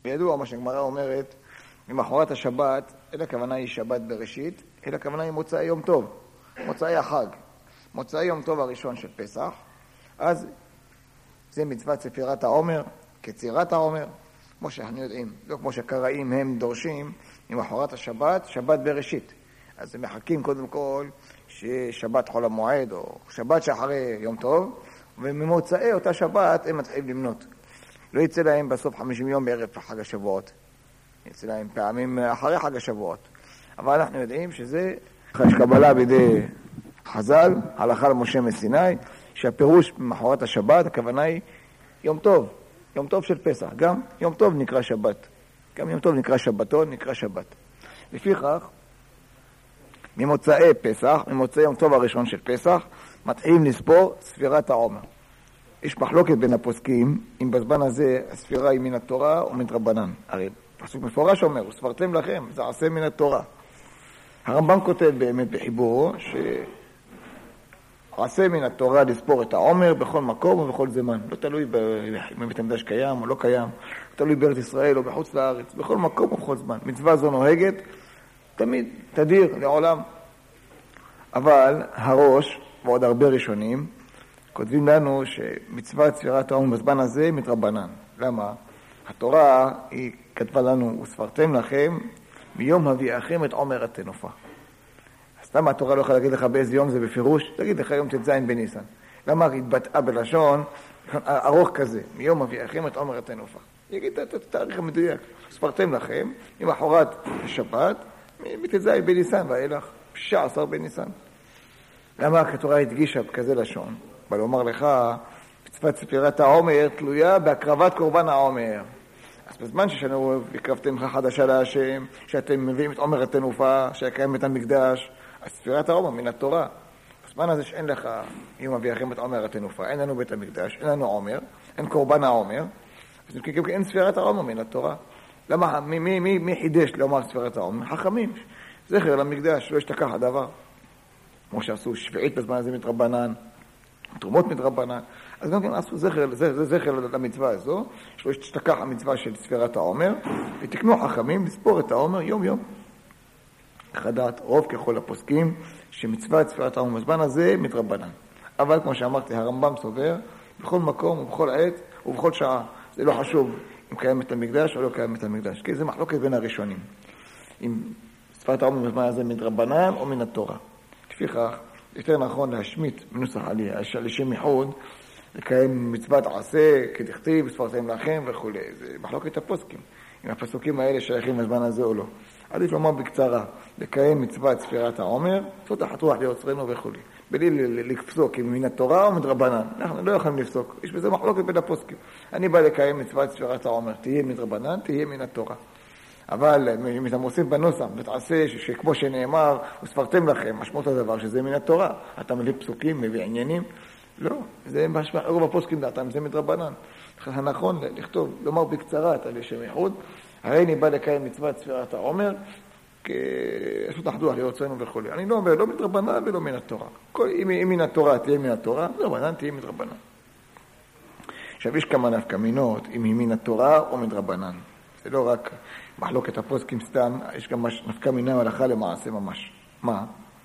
וידוע מה שהגמרא אומרת, ממחרת השבת, אין הכוונה היא שבת בראשית, אלא הכוונה היא מוצאי יום טוב, מוצאי החג. מוצאי יום טוב הראשון של פסח, אז זה מצוות ספירת העומר, קצירת העומר, כמו שאנחנו יודעים, לא כמו שקראים הם דורשים, ממחרת השבת, שבת בראשית. אז הם מחכים קודם כל ששבת חול המועד, או שבת שאחרי יום טוב, וממוצאי אותה שבת הם מתחילים למנות. לא יצא להם בסוף 50 יום בערב חג השבועות. יצא להם פעמים אחרי חג השבועות. אבל אנחנו יודעים שזה יש קבלה בידי חז"ל, הלכה למשה מסיני, שהפירוש במחרת השבת, הכוונה היא יום טוב, יום טוב של פסח. גם יום טוב נקרא שבת. גם יום טוב נקרא שבתון, נקרא שבת. לפיכך, ממוצאי פסח, ממוצאי יום טוב הראשון של פסח, מתחילים לספור ספירת העומר. יש מחלוקת בין הפוסקים, אם בזמן הזה הספירה היא מן התורה או מן רבנן. הרי פסוק מפורש אומר, וספרתם לכם, זה עשה מן התורה. הרמב"ם כותב באמת בחיבורו, שעשה מן התורה לספור את העומר בכל מקום ובכל זמן. לא תלוי בבית המקדש קיים או לא קיים, לא תלוי בארץ ישראל או בחוץ לארץ, בכל מקום ובכל זמן. מצווה זו נוהגת, תמיד, תדיר, לעולם. אבל הראש, ועוד הרבה ראשונים, כותבים לנו שמצוות ספירת העומר בזמן הזה מתרבנן. למה? התורה היא כתבה לנו, וספרתם לכם מיום הביאכם את עומר התנופה. אז למה התורה לא יכולה להגיד לך באיזה יום זה בפירוש? תגיד לך יום ט"ז בניסן. למה התבטאה בלשון ארוך כזה, מיום הביאכם את עומר התנופה? יגיד את התאריך המדויק. ספרתם לכם, ממחרת שבת, מט"ז בניסן ואילך, 16 בניסן. למה התורה הדגישה בכזה לשון? בא לומר לך, מצוות ספירת העומר תלויה בהקרבת קורבן העומר. אז בזמן ששנו הקרבתם לך חדשה להשם, שאתם מביאים את עומר התנופה, שיקיים את המקדש, אז ספירת העומר מן התורה. בזמן הזה שאין לך יום אביאכם את עומר התנופה, אין לנו בית המקדש, אין לנו עומר, אין קורבן העומר, אז אין ספירת העומר מן התורה. למה? מי חידש לומר ספירת העומר? חכמים. זכר למקדש, לא ישתכח הדבר. כמו שעשו שביעית בזמן הזה מתרבנן, תרומות מתרבנן. אז גם כן עשו זכר למצווה הזו, שלא ישתכח המצווה של ספירת העומר, ותקנו חכמים לספור את העומר יום יום. חדעת רוב ככל הפוסקים, שמצוות ספירת העומר בזמן הזה מתרבנן. אבל כמו שאמרתי, הרמב"ם סובר, בכל מקום ובכל עת ובכל שעה. זה לא חשוב אם קיים את המקדש או לא קיים את המקדש, כי זה מחלוקת בין הראשונים. אם ספירת העומר בזמן הזה מתרבנן או מן התורה. לפיכך, יותר נכון להשמיט מנוסח עלייה, לשם ייחוד, לקיים מצוות עשה, כדכתיב, וספרתם לכם וכו'. זה מחלוקת הפוסקים. אם הפסוקים האלה שייכים בזמן הזה או לא. עדיף לומר בקצרה, לקיים מצוות ספירת העומר, זאת אחת רוח ליוצרנו וכו'. בלי לפסוק אם מן התורה או מדרבנן. אנחנו לא יכולים לפסוק. יש בזה מחלוקת בין הפוסקים. אני בא לקיים מצוות ספירת העומר. תהיה מדרבנן, תהיה מן התורה. אבל אם אתה מוסיף בנוסח, ותעשה שכמו שנאמר, וספרתם לכם, משמעות הדבר שזה מן התורה. אתה מביא פסוקים, מביא עניינים. לא, זה רוב הפוסקים דעתם, זה מדרבנן. הנכון לכתוב, לומר בקצרה את לשם ייחוד, הרי אני בא לקיים מצוות ספירת העומר, כעשות אחדות ליוצרנו וכו'. אני לא אומר, לא מדרבנן ולא מן התורה. אם מן התורה תהיה מן התורה, מדרבנן תהיה מדרבנן. עכשיו יש כמה נפקא מינות, אם היא מן התורה או מדרבנן. זה לא רק מחלוקת הפוסקים סתם, יש גם נפקא מינה הלכה למעשה ממש. מה?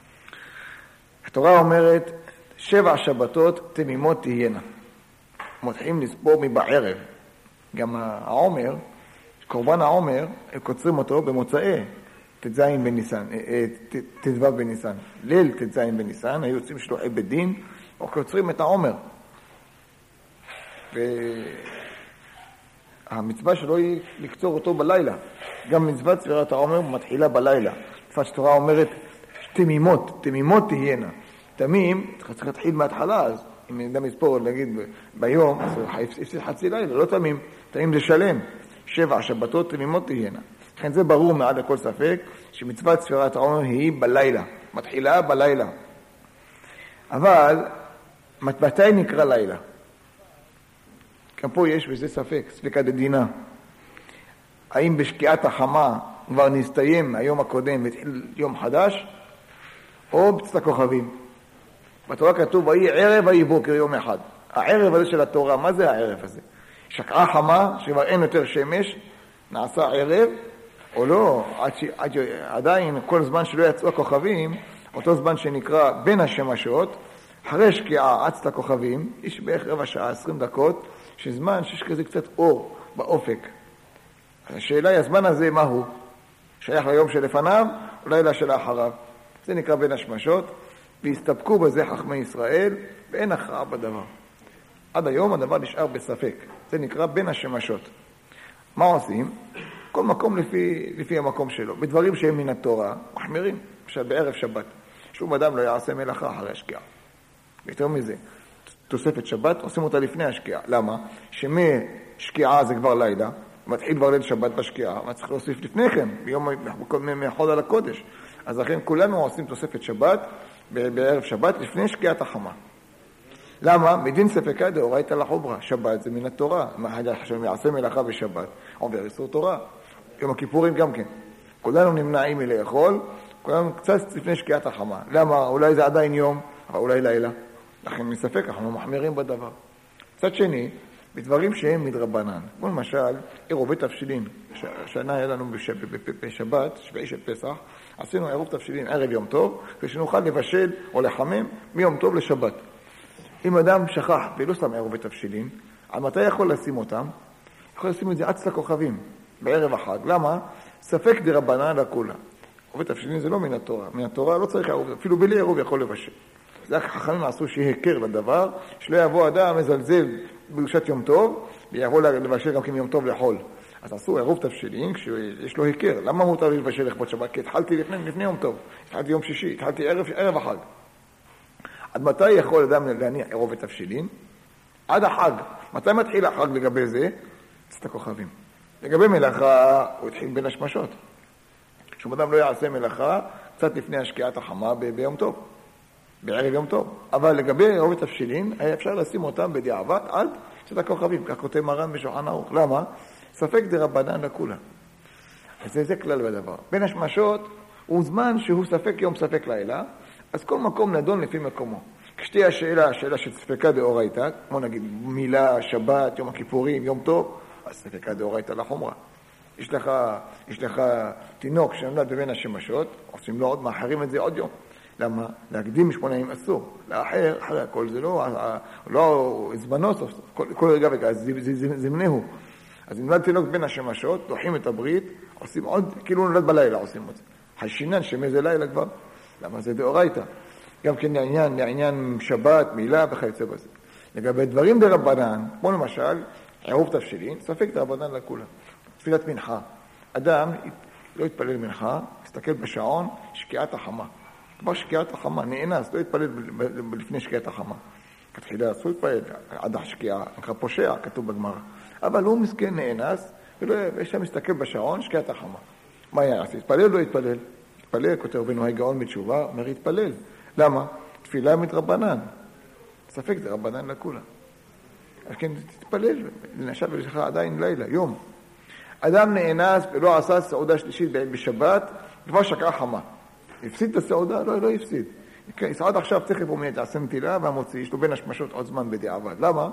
התורה אומרת, 7 שבתות תמימות תהיינה. מתחילים לספור מבערב. גם העומר, קורבן העומר, הם קוצרים אותו במוצאי ט"ז בניסן, ט"ו בניסן. ליל ט"ז בניסן, היו יוצאים שלוחי בית דין, או קוצרים את העומר. והמצווה שלו היא לקצור אותו בלילה. גם מצוות ספירת העומר מתחילה בלילה. מצוות התורה אומרת, תמימות תהיינה. תמים, צריך להתחיל מההתחלה, אז אם אדם יספור, נגיד, ביום, אז הוא יפסיד חצי לילה, לא תמים, תמים זה שלם. 7 שבתות תמימות תהיינה. לכן זה ברור מעל לכל ספק, שמצוות ספירת העומר היא בלילה, מתחילה בלילה. אבל, מתי נקרא לילה? גם פה יש בזה ספק, ספקא דדינה. האם בשקיעת החמה כבר נסתיים היום הקודם והתחיל יום חדש, או בצאת הכוכבים? בתורה כתוב, ויהי ערב ויהי בוקר יום אחד. הערב הזה של התורה, מה זה הערב הזה? שקעה חמה, שכבר אין יותר שמש, נעשה ערב, או לא, עדיין כל זמן שלא יצאו הכוכבים, אותו זמן שנקרא בין השמשות, אחרי שקיעה עץ לכוכבים, יש בערך רבע שעה, 20 דקות, שזמן שיש כזה קצת אור באופק. השאלה היא, הזמן הזה מהו? שייך ליום שלפניו או לילה שלאחריו? זה נקרא בין השמשות, והסתפקו בזה חכמי ישראל, ואין הכרעה בדבר. עד היום הדבר נשאר בספק. זה נקרא בין השמשות. מה עושים? כל מקום לפי המקום שלו. בדברים שהם מן התורה, מחמירים. עכשיו בערב שבת. שום אדם לא יעשה מלאכה אחרי השקיעה. יותר מזה, תוספת שבת, עושים אותה לפני השקיעה. למה? שמשקיעה זה כבר לילה, מתחיל כבר ליל שבת בשקיעה, אבל צריך להוסיף לפני כן, ביום מהחוד על הקודש. אז לכן כולנו עושים תוספת שבת, בערב שבת, לפני שקיעת החמה. למה? מדין ספקה דאורייתא לחומרא. שבת זה מן התורה. עכשיו יעשה מלאכה בשבת, עובר איסור תורה. יום הכיפורים גם כן. כולנו נמנעים מלאכול, כולנו קצת לפני שקיעת החמה. למה? אולי זה עדיין יום, אבל אולי לילה. לכן מספק, אנחנו מחמירים בדבר. צד שני, בדברים שהם מדרבנן. כמו למשל, עירובי תבשילין. השנה היה לנו בשבת, שביעי של פסח, עשינו עירוב תבשילין ערב יום טוב, ושנוכל לבשל או לחמם מיום טוב לשבת. אם אדם שכח ולא שם עירובי תבשילין, על מתי יכול לשים אותם? יכול לשים את זה עץ לכוכבים, בערב החג. למה? ספק דרבנן לכולה. עירובי תבשילין זה לא מן התורה. מן התורה לא צריך עירוב, אפילו בלי עירוב יכול לבשל. זה החכמים עשו שהכר לדבר, שלא יבוא אדם מזלזל בקדושת יום טוב, ויבוא לבשל גם כן יום טוב לאכול. אז עשו עירוב תבשילין כשיש לו הכר. למה מותר לי לבשל לכבוד שבת? כי התחלתי לפני יום טוב, התחלתי יום שישי, התחלתי ערב החג. עד מתי יכול אדם להניח עירוב תבשילין? עד החג. מתי מתחיל החג לגבי זה? צאת הכוכבים. לגבי מלאכה, הוא התחיל בין השמשות. שום אדם לא יעשה מלאכה קצת לפני השקיעת החמה ביום טוב. בערב יום טוב. אבל לגבי עירוב תבשילין, היה אפשר לשים אותם בדיעבד עד צאת הכוכבים. כך כותב מרן בשולחן ערוך. למה? ספק דרבנן לכולה. אז זה כלל בדבר. בין השמשות הוא זמן שהוא ספק יום ספק לילה, אז כל מקום נדון לפי מקומו. כשתהיה השאלה של ספקה דאורייתא, כמו נגיד מילה, שבת, יום הכיפורים, יום טוב, אז ספקה דאורייתא לחומרא. יש לך תינוק שנולד בבין השמשות, עושים לו עוד, מאחרים את זה עוד יום. למה? להקדים 80 אסור. לאחר, אחרי הכל זה לא זמנו סוף סוף. כל רגע ורגע, אז זמנהו. אז אם נולד תינוק בין השמשות, דוחים את הברית, עושים עוד, כאילו נולד בלילה עושים את זה. השינן שמזה לילה כבר. למה זה דאורייתא? גם כן לעניין שבת, מילה וכיוצא בזה. לגבי דברים דרבנן, כמו למשל, עירוב תבשילין, ספק דרבנן לכולה. תפילת מנחה. אדם לא יתפלל מנחה, יסתכל בשעון, שקיעת החמה. כבר שקיעת החמה, נאנס, לא יתפלל לפני שקיעת החמה. כתחילה אסור להתפלל, עד השקיעה, נקרא פושע, כתוב בגמרא. אבל הוא מסכן נאנס, ויש שם מסתכל בשעון, שקיעת החמה. מה יעשה? יתפלל או לא יתפלל? יתפלל, כותב רבנו הגאון בתשובה, אומר יתפלל. למה? תפילה מדרבנן. ספק זה רבנן לכולה. אז כן, תתפלל, לנשב ולשך עדיין לילה, יום. אדם נאנס ולא עשה סעודה שלישית בשבת, כבר שקעה חמה. הפסיד את הסעודה? לא הפסיד. יסעד עכשיו תכף הוא מיד יעשה נטילה והמוציא, יש לו בין השמשות עוד זמן בדיעבד. למה?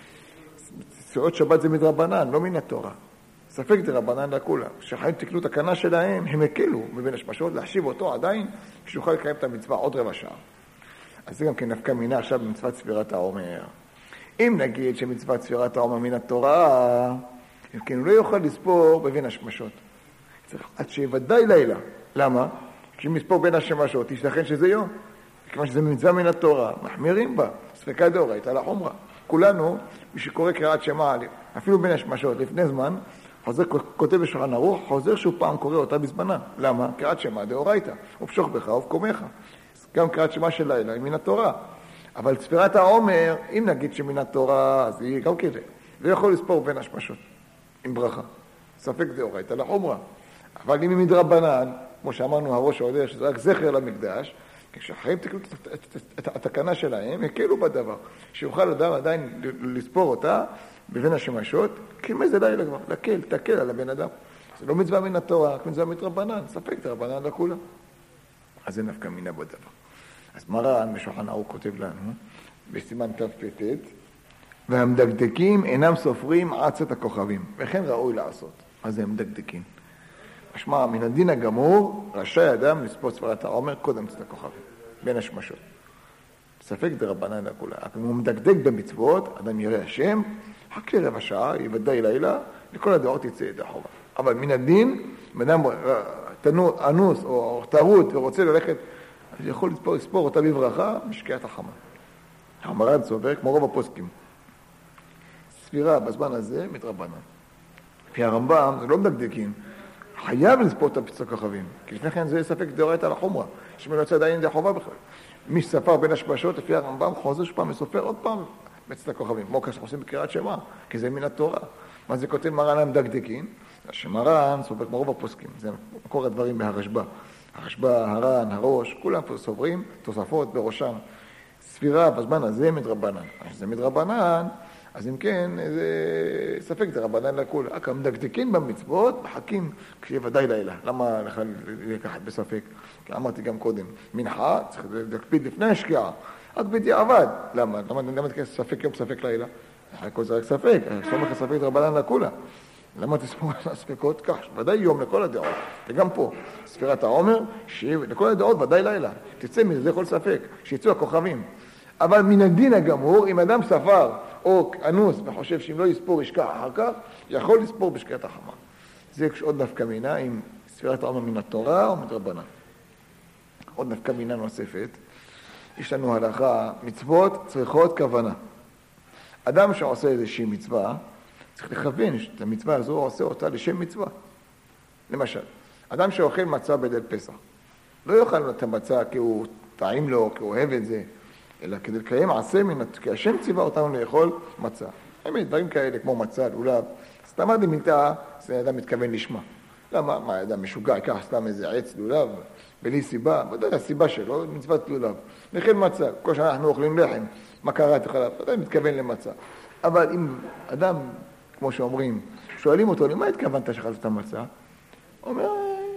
סעוד שבת זה מדרבנן, לא מן התורה. ספק זה רבנן לכולה. כשחיים תקנו את הקנה שלהם, הם הקלו מבין השמשות להשיב אותו עדיין, כשיוכל לקיים את המצווה עוד רבע שעה. אז זה גם כן נפקא מינה עכשיו במצוות ספירת העומר. אם נגיד שמצוות ספירת העומר מן התורה, כן, הוא לא יוכל לספור בבין השמשות. צריך עד שוודאי לילה. למה? כשאם לספור בין השמשות, ישתכן שזה יום. כיוון שזה מצווה מן התורה, מחמירים בה, ספקה דאורייתא לחומרא. כולנו, מי שקורא קריאת שמע, אפילו בין השמשות, לפני זמן, כותב בשולחן ערוך, חוזר שהוא פעם קורא אותה בזמנה. למה? קריאת שמע דאורייתא, ובשוך בך ובקומך. גם קריאת שמע של לילה היא מן התורה. אבל ספירת העומר, אם נגיד שמן התורה, אז היא גם כזה. לא יכול לספור בין השמשות, עם ברכה. ספק דאורייתא לחומרא. אבל אם היא מדרבנן, כמו שאמרנו, הראש העולה, שזה רק זכר למקדש, כשאחרים תקנו את התקנה שלהם, הקלו בדבר. שיוכל אדם עדיין לספור אותה בבין השמשות, כי מה זה לילה כבר? תקל על הבן אדם. זה לא מצווה מן התורה, מצווה מדרבנן, ספק דרבנן לכולם. אז זה נפקא מינה בדבר. אז מרן בשולחן ערוך כותב לנו, בסימן תפ"ט, והמדקדקים אינם סופרים עד צאת הכוכבים, וכן ראוי לעשות. אז זה מדקדקים. משמע, מן הדין הגמור, רשאי אדם לספור ספירת העומר קודם צאת הכוכבים, בין השמשות. ספק דרבנן לכולה. אם הוא מדקדק במצוות, אדם יראה השם, רק לרבע שעה, יוודאי לילה, לכל הדעות יצא ידי חובה. אבל מן הדין, אם אדם אנוס או טרוט ורוצה ללכת, אז יכול לספור אותה בברכה בשקיעת החמה. המר"ן סובר, כמו רוב הפוסקים. ספירה בזמן הזה מתרבנן. לפי הרמב"ם, זה לא מדקדקים. חייב לספור את הפצע כוכבים, כי לפני כן זה ספק דאורייתא לחומרה. שמי לא יוצא עדיין זה חובה בכלל. מי שספר בין השמשות, לפי הרמב"ם, חוזר שפעם וסופר עוד פעם בצד הכוכבים, כמו כשאנחנו עושים בקריאת שמע, כי זה מן התורה. מה זה כותב מרן המדקדקים? שמרן סובר כמו רוב הפוסקים, זה מקור הדברים בהרשב"א. הרשב"א, הר"ן, הראש, כולם סוברים, תוספות בראשם. ספירה בזמן הזה מדרבנן. אז זה מדרבנן, אז אם כן, זה ספק דרבנן לכול. רק המדקדקים במצוות, מחכים כשיוודאי לילה. למה לקחת בספק? כי אמרתי גם קודם, מנחה, צריך להקפיד לפני השקיעה. רק בדיעבד. למה? למה תקרא ספק יום ספק לילה? הכל זה רק ספק, סומך ספק דרבנן לכולה. למה תספור על הספקות? כך, ודאי יום לכל הדעות. וגם פה, ספירת העומר, לכל הדעות ודאי לילה. תצא מזה כל ספק, שיצאו הכוכבים. אבל מן הדין הגמור, אם אדם ספר או אנוס וחושב שאם לא יספור ישכח אחר כך, יכול לספור בשקיעת החמה. זה עוד נפקא מינה עם ספירת העומר מן התורה או מדרבנן. עוד נפקא מינה נוספת, יש לנו הלכה, מצוות צריכות כוונה. אדם שעושה איזושהי מצווה, צריך לכוון את המצווה הזו, עושה אותה לשם מצווה. למשל, אדם שאוכל מצה בליל פסח, לא יאכל את המצה כי הוא טעים לו, כי הוא אוהב את זה, אלא כדי לקיים עשה כי השם ציווה אותנו לאכול מצה. האמת, דברים כאלה כמו מצה, לולב, סתם עד מיטה, זה אדם מתכוון לשמה. למה? מה, אדם משוגע, ייקח סתם איזה עץ לולב, בלי סיבה, ודאי הסיבה שלו, מצוות לולב. נאכל מצה, כל שנה אנחנו אוכלים לחם, מה קרה את החלב? אדם מתכוון למצה. אבל אם אדם, כמו שאומרים, שואלים אותו, למה התכוונת שאכלת את המצה? הוא אומר,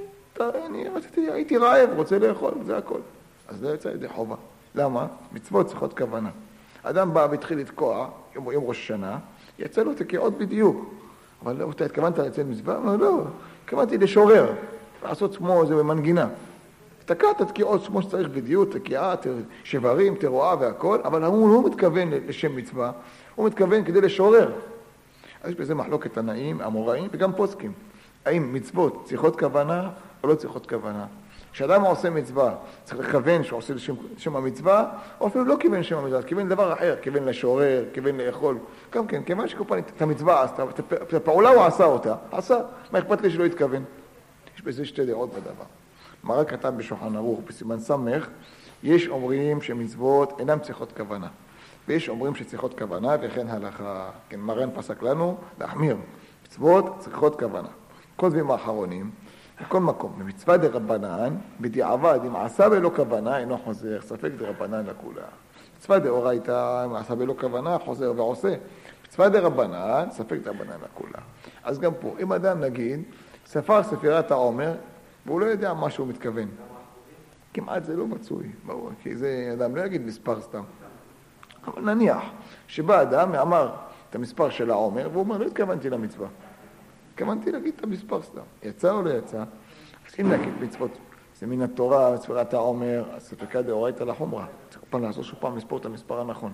הייתי רעב, רוצה לאכול, זה הכל. אז זה יצא ידי חובה. למה? מצוות צריכות כוונה. אדם בא והתחיל לתקוע, יום ראש השנה, יצא לו תקיעות בדיוק. אבל לא, אתה התכוונת לצאת מצווה? הוא אומר, לא, התכוונתי לשורר, לעשות כמו איזה מנגינה. תקעת תקיעות כמו שצריך בדיוק, תקיעה, שברים, תרועה והכל, אבל הוא לא מתכוון לשם מצווה, הוא מתכוון כדי לשורר. אז יש בזה מחלוקת תנאים, אמוראים וגם פוסקים. האם מצוות צריכות כוונה או לא צריכות כוונה? כשאדם עושה מצווה, צריך לכוון שהוא עושה לשם המצווה, או אפילו לא כיוון לשם המצווה, כיוון לדבר אחר, כיוון לשורר, כיוון לאכול. גם כן, כיוון שכופן את המצווה עשתה, את הפעולה הוא עשה אותה, עשה, מה אכפת לי שלא יתכוון? יש בזה שתי דעות בדבר. מרן כתב בשולחן ערוך, בסימן סמך, יש אומרים שמצוות אינם צריכות כוונה, ויש אומרים שצריכות כוונה, וכן הלכה, כן, מרן פסק לנו להחמיר, מצוות צריכות כוונה. כל דברים האחרונים, בכל מקום, במצווה דרבנן, בדיעבד, אם עשה בלא כוונה, אינו חוזר, ספק דרבנן לכולה. מצווה דאורייתא, אם עשה בלא כוונה, חוזר ועושה. מצווה דרבנן, ספק דרבנן לכולה. אז גם פה, אם אדם נגיד, ספר ספירת העומר, והוא לא יודע מה שהוא מתכוון. כמעט זה לא מצוי, ברור, כי זה אדם לא יגיד מספר סתם. אבל נניח שבא אדם ואמר את המספר של העומר, והוא אומר, לא התכוונתי למצווה. התכוונתי להגיד את המספר סתם. יצא או לא יצא? אז אם נגיד מצוות, זה מן התורה, ספירת העומר, ספקה דאורייתא לחומרה. צריך פעם לעשות שוב פעם לספור את המספר הנכון.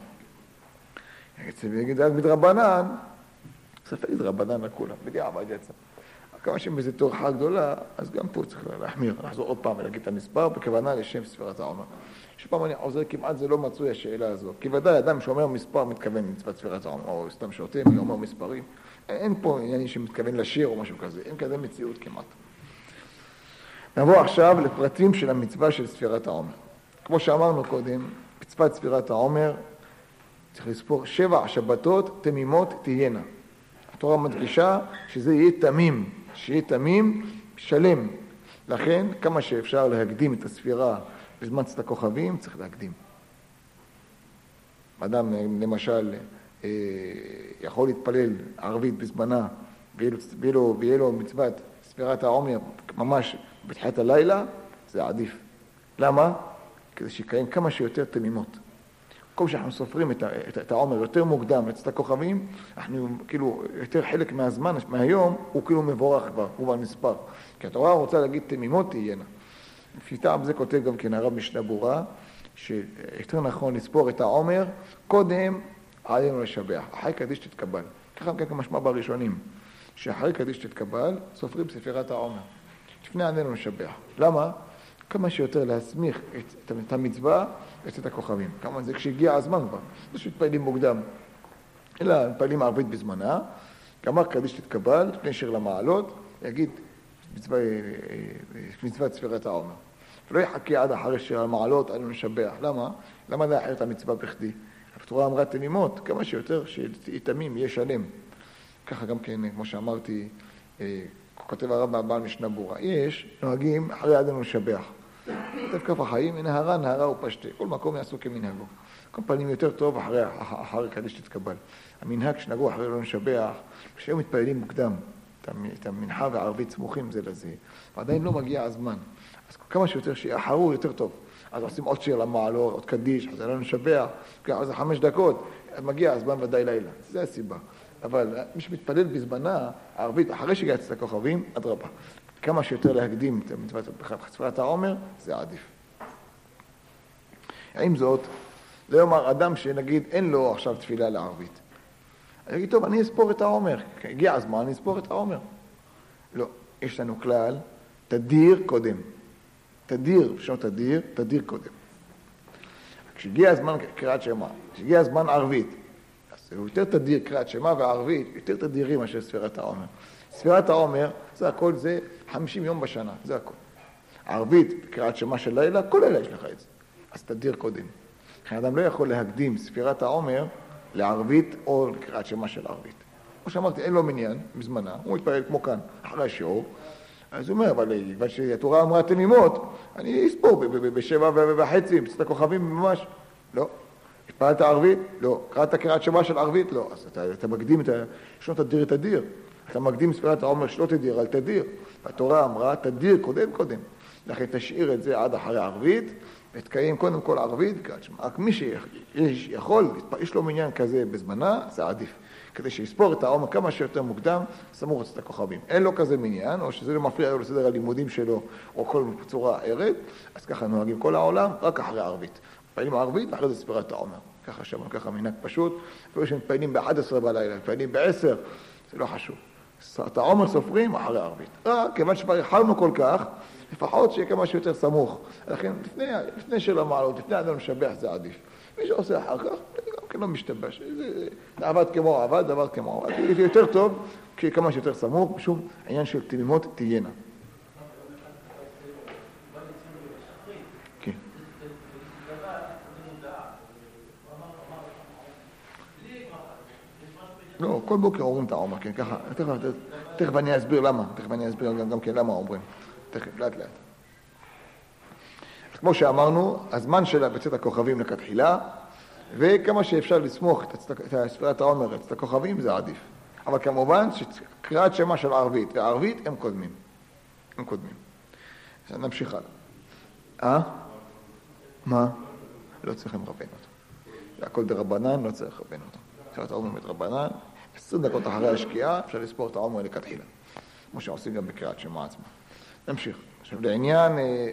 יגיד רק מדרבנן, ספק דרבנן לכולם, בדיעבד יצא. כמה שבזה תורחה גדולה, אז גם פה צריך להחמיר, לחזור עוד פעם ולהגיד את המספר, בכוונה לשם ספירת העומר. שפעם אני עוזר, כמעט זה לא מצוי השאלה הזו. כי ודאי אדם שאומר מספר מתכוון מצוות ספירת העומר, או סתם שותה ואומר מספרים. אין פה עניינים שמתכוון לשיר או משהו כזה, אין כזה מציאות כמעט. נבוא עכשיו לפרטים של המצווה של ספירת העומר. כמו שאמרנו קודם, מצוות ספירת העומר, צריך לספור 7 שבתות תמימות תהיינה. התורה מדגישה שזה יהיה תמים, שיהיה תמים שלם. לכן, כמה שאפשר להקדים את הספירה בזמן צאת הכוכבים, צריך להקדים. אדם, למשל, יכול להתפלל ערבית בזמנה, ויהיה לו מצוות ספירת העומר ממש בתחילת הלילה, זה עדיף. למה? כדי שיקיים כמה שיותר תמימות. כל שאנחנו סופרים את העומר יותר מוקדם לצאת הכוכבים, אנחנו כאילו, יותר חלק מהזמן, מהיום, הוא כאילו מבורך כבר, הוא כבר נספר. כי התורה רוצה להגיד תמימות תהיינה. לפי טעם זה כותב גם כן הרב משנה ברורה, שיותר נכון לספור את העומר, קודם עלינו לשבח, אחרי קדיש תתקבל. ככה גם כן משמע בראשונים, שאחרי קדיש תתקבל, סופרים ספירת העומר. לפני עלינו לשבח. למה? כמה שיותר להסמיך את המצווה לצאת הכוכבים. כמה זה כשהגיע הזמן כבר. זה שמתפעלים מוקדם. אלא מתפעלים ערבית בזמנה, גמר קדיש תתקבל, לפני שיר למעלות, יגיד מצוות ספירת העומר. ולא יחכה עד אחרי שיר למעלות, עלינו לשבח. למה? למה לאחר את המצווה בכדי? התורה אמרה תמימות, כמה שיותר שיתמים, יהיה שלם. ככה גם כן, כמו שאמרתי, כותב הרב מהבעל משנה ברורה. יש נוהגים אחרי עלינו לשבח. כותב כף החיים, נהרה, נהרה ופשטה. כל מקום יעשו כמנהגו. כל פעמים יותר טוב אחרי קדיש תתקבל. המנהג שנהגו אחרי עלינו לשבח, כשהיום מתפעלים מוקדם, את המנחה והערבית סמוכים זה לזה, ועדיין לא מגיע הזמן. אז כמה שיותר שיאחרו יותר טוב. אז עושים עוד שיר למעלות, עוד קדיש, אז עלינו לשבח, אז 5 דקות, אז מגיע הזמן ודאי לילה. זה הסיבה. אבל מי שמתפלל בזמנה, הערבית, אחרי שהגיע את הכוכבים, אדרבה. כמה שיותר להקדים את מצוות ספירת העומר, זה עדיף. עם זאת, זה אומר אדם שנגיד אין לו עכשיו תפילה לערבית. אני אגיד, טוב, אני אספור את העומר. הגיע הזמן, אני אספור את העומר. לא, יש לנו כלל, תדיר קודם. תדיר, אפשר תדיר קודם. כשהגיע הזמן קריאת שמע, כשהגיע הזמן ערבית, אז הוא יותר תדיר קריאת שמע והערבית, יותר תדירים מאשר ספירת העומר. ספירת העומר, זה הכל, זה 50 יום בשנה, זה הכל. ערבית, קריאת שמע של לילה, כל לילה יש לך את זה. אז תדיר קודם. האדם לא יכול להקדים ספירת העומר לערבית או לקריאת שמע של ערבית. כמו שאמרתי, אין לו מניין בזמנה, הוא מתפלל כמו כאן, אחרי השיעור. אז הוא אומר, אבל שהתורה אמרה תמימות, אני אספור ב7:30, בצאת הכוכבים ממש. לא. התפללת ערבית? לא. קראת קריאת שמע של ערבית? לא. אז אתה מקדים שלא תדיר תדיר. אתה מקדים ספירת העומר שלא תדיר, אל תדיר. והתורה אמרה, תדיר קודם. לכן תשאיר את זה עד אחרי ערבית, ותקיים קודם כל ערבית, רק מי שיכול, יש לו מניין כזה בזמנה, זה עדיף. כדי שיספור את העומר כמה שיותר מוקדם, סמוך לצאת הכוכבים. אין לו כזה מניין, או שזה לא מפריע לו לסדר הלימודים שלו, או כל צורה אחרת, אז ככה נוהגים כל העולם, רק אחרי ערבית. מתפעלים ערבית, ואחרי זה ספירת העומר. ככה שם, ככה מנהג פשוט. אפילו שמתפעלים ב-11 בלילה, מתפעלים ב-10, זה לא חשוב. את העומר סופרים אחרי ערבית. כיוון שכבר איחרנו כל כך, לפחות שיהיה כמה שיותר סמוך. לכן, לפני של המעלות, לפני אדם לשבח זה עדיף. מי שעושה אחר כך, גם כן לא משתבש. זה עבד כמו עבד, דבר כמו עבד. זה יותר טוב, כמה שיותר סמוך, משום עניין של תמימות תהיינה. כן. לא, כל בוקר אומרים את העומר, כן, ככה. תכף אני אסביר למה. תכף אני אסביר גם כן למה אומרים. תכף, לאט לאט. כמו שאמרנו, הזמן שלה בצאת הכוכבים לכתחילה, וכמה שאפשר לסמוך את ספירת העומר, את הכוכבים, זה עדיף. אבל כמובן שקריאת שמע של ערבית והערבית הם קודמים. אז נמשיך הלאה. מה? לא צריכים לרבן אותו. זה הכל דרבנן, לא צריך לרבן אותו. ספירת העומר מדרבנן, 20 דקות אחרי השקיעה, אפשר לספור את העומר לכתחילה. כמו שעושים גם בקריאת שמע עצמה. נמשיך. עכשיו, לעניין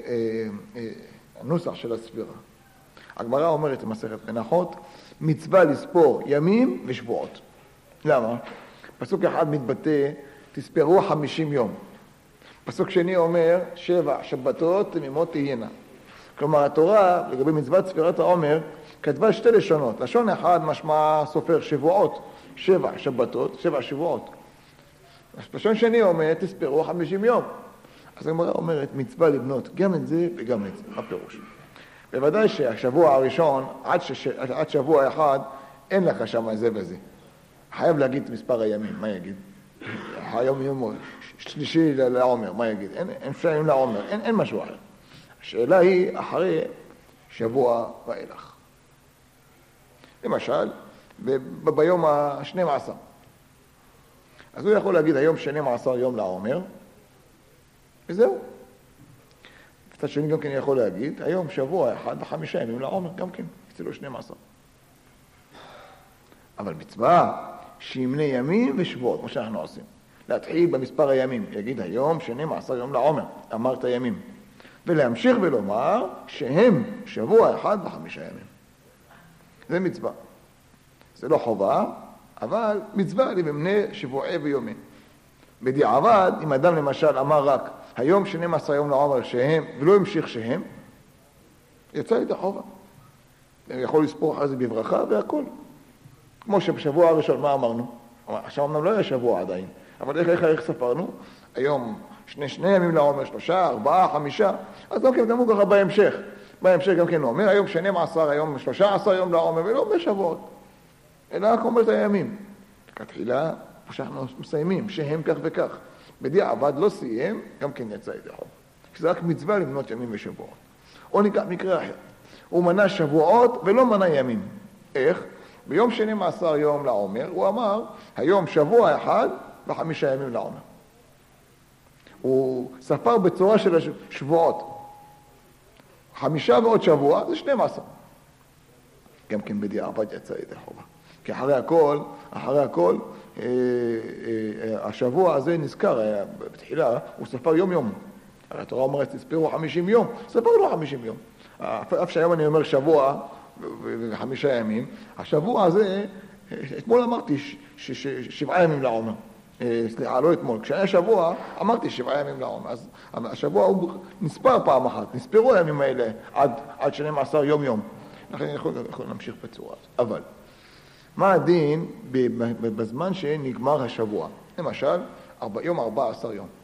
הנוסח של הספירה. הגמרא אומרת במסכת מנחות, מצווה לספור ימים ושבועות. למה? פסוק אחד מתבטא, תספרו 50 יום. פסוק שני אומר, 7 שבתות תמימות תהיינה. כלומר, התורה, לגבי מצוות ספירת העומר, כתבה 2 לשונות. לשון אחד משמע סופר שבועות, 7 שבתות, 7 שבועות. לשון שני אומר, תספרו 50 יום. אז הגמרא אומרת, מצווה לבנות גם את זה וגם את זה. מה פירוש? בוודאי שהשבוע הראשון, עד שבוע אחד, אין לך שם זה וזה. חייב להגיד את מספר הימים, מה יגיד? היום יום שלישי לעומר, מה יגיד? אין שנים לעומר, אין משהו אחר. השאלה היא אחרי שבוע ואילך. למשל, ביום ה-12. אז הוא יכול להגיד היום 12 יום לעומר, וזהו. קצת שני גם כן יכול להגיד, היום שבוע אחד ו5 ימים לעומר, גם כן, אצלו 12. אבל מצווה שימנה ימים ושבועות, כמו שאנחנו עושים. להתחיל במספר הימים, יגיד היום 12 יום לעומר, אמרת ימים. ולהמשיך ולומר שהם שבוע אחד ו5 ימים. זה מצווה. זה לא חובה, אבל מצווה לממנה שבועי ויומי. בדיעבד, אם אדם למשל אמר רק היום 12 יום לעומר שהם, ולא המשיך שהם, יצא ידי חובה. יכול לספור אחרי זה בברכה והכל. כמו שבשבוע הראשון, מה אמרנו? עכשיו אמנם לא היה שבוע עדיין, אבל איך ספרנו? היום שני ימים לעומר, 3, 4, 5, אז לא כן, גם הוא ככה בהמשך. בהמשך גם כן הוא אומר, היום 12, היום 13 יום לעומר, ולא בשבועות. אלא רק אומר את הימים. כתחילה, שאנחנו מסיימים, שהם כך וכך. בדיעבד לא סיים, גם כן יצא ידי חובה. שזה רק מצווה למנות ימים ושבועות. או ניקח מקרה אחר. הוא מנה שבועות ולא מנה ימים. איך? ביום 12 יום לעומר, הוא אמר, היום שבוע אחד ו5 ימים לעומר. הוא ספר בצורה של שבועות. 5 ועוד שבוע זה 12. גם כן בדיעבד יצא ידי חובה. כי אחרי הכל, השבוע הזה נזכר, בתחילה הוא ספר יום. הרי התורה אומרת, תספרו 50 יום, ספר לו 50 יום. אף שהיום אני אומר שבוע ו5 ימים, השבוע הזה, אתמול אמרתי 7 ימים לעומר. סליחה, לא אתמול, כשהיה שבוע, אמרתי 7 ימים לעומר. אז השבוע הוא נספר פעם אחת, נספרו הימים האלה עד 12 יום. לכן אני יכול להמשיך בצורה הזאת. אבל, מה הדין בזמן שנגמר השבוע? למשל, יום 14 יום.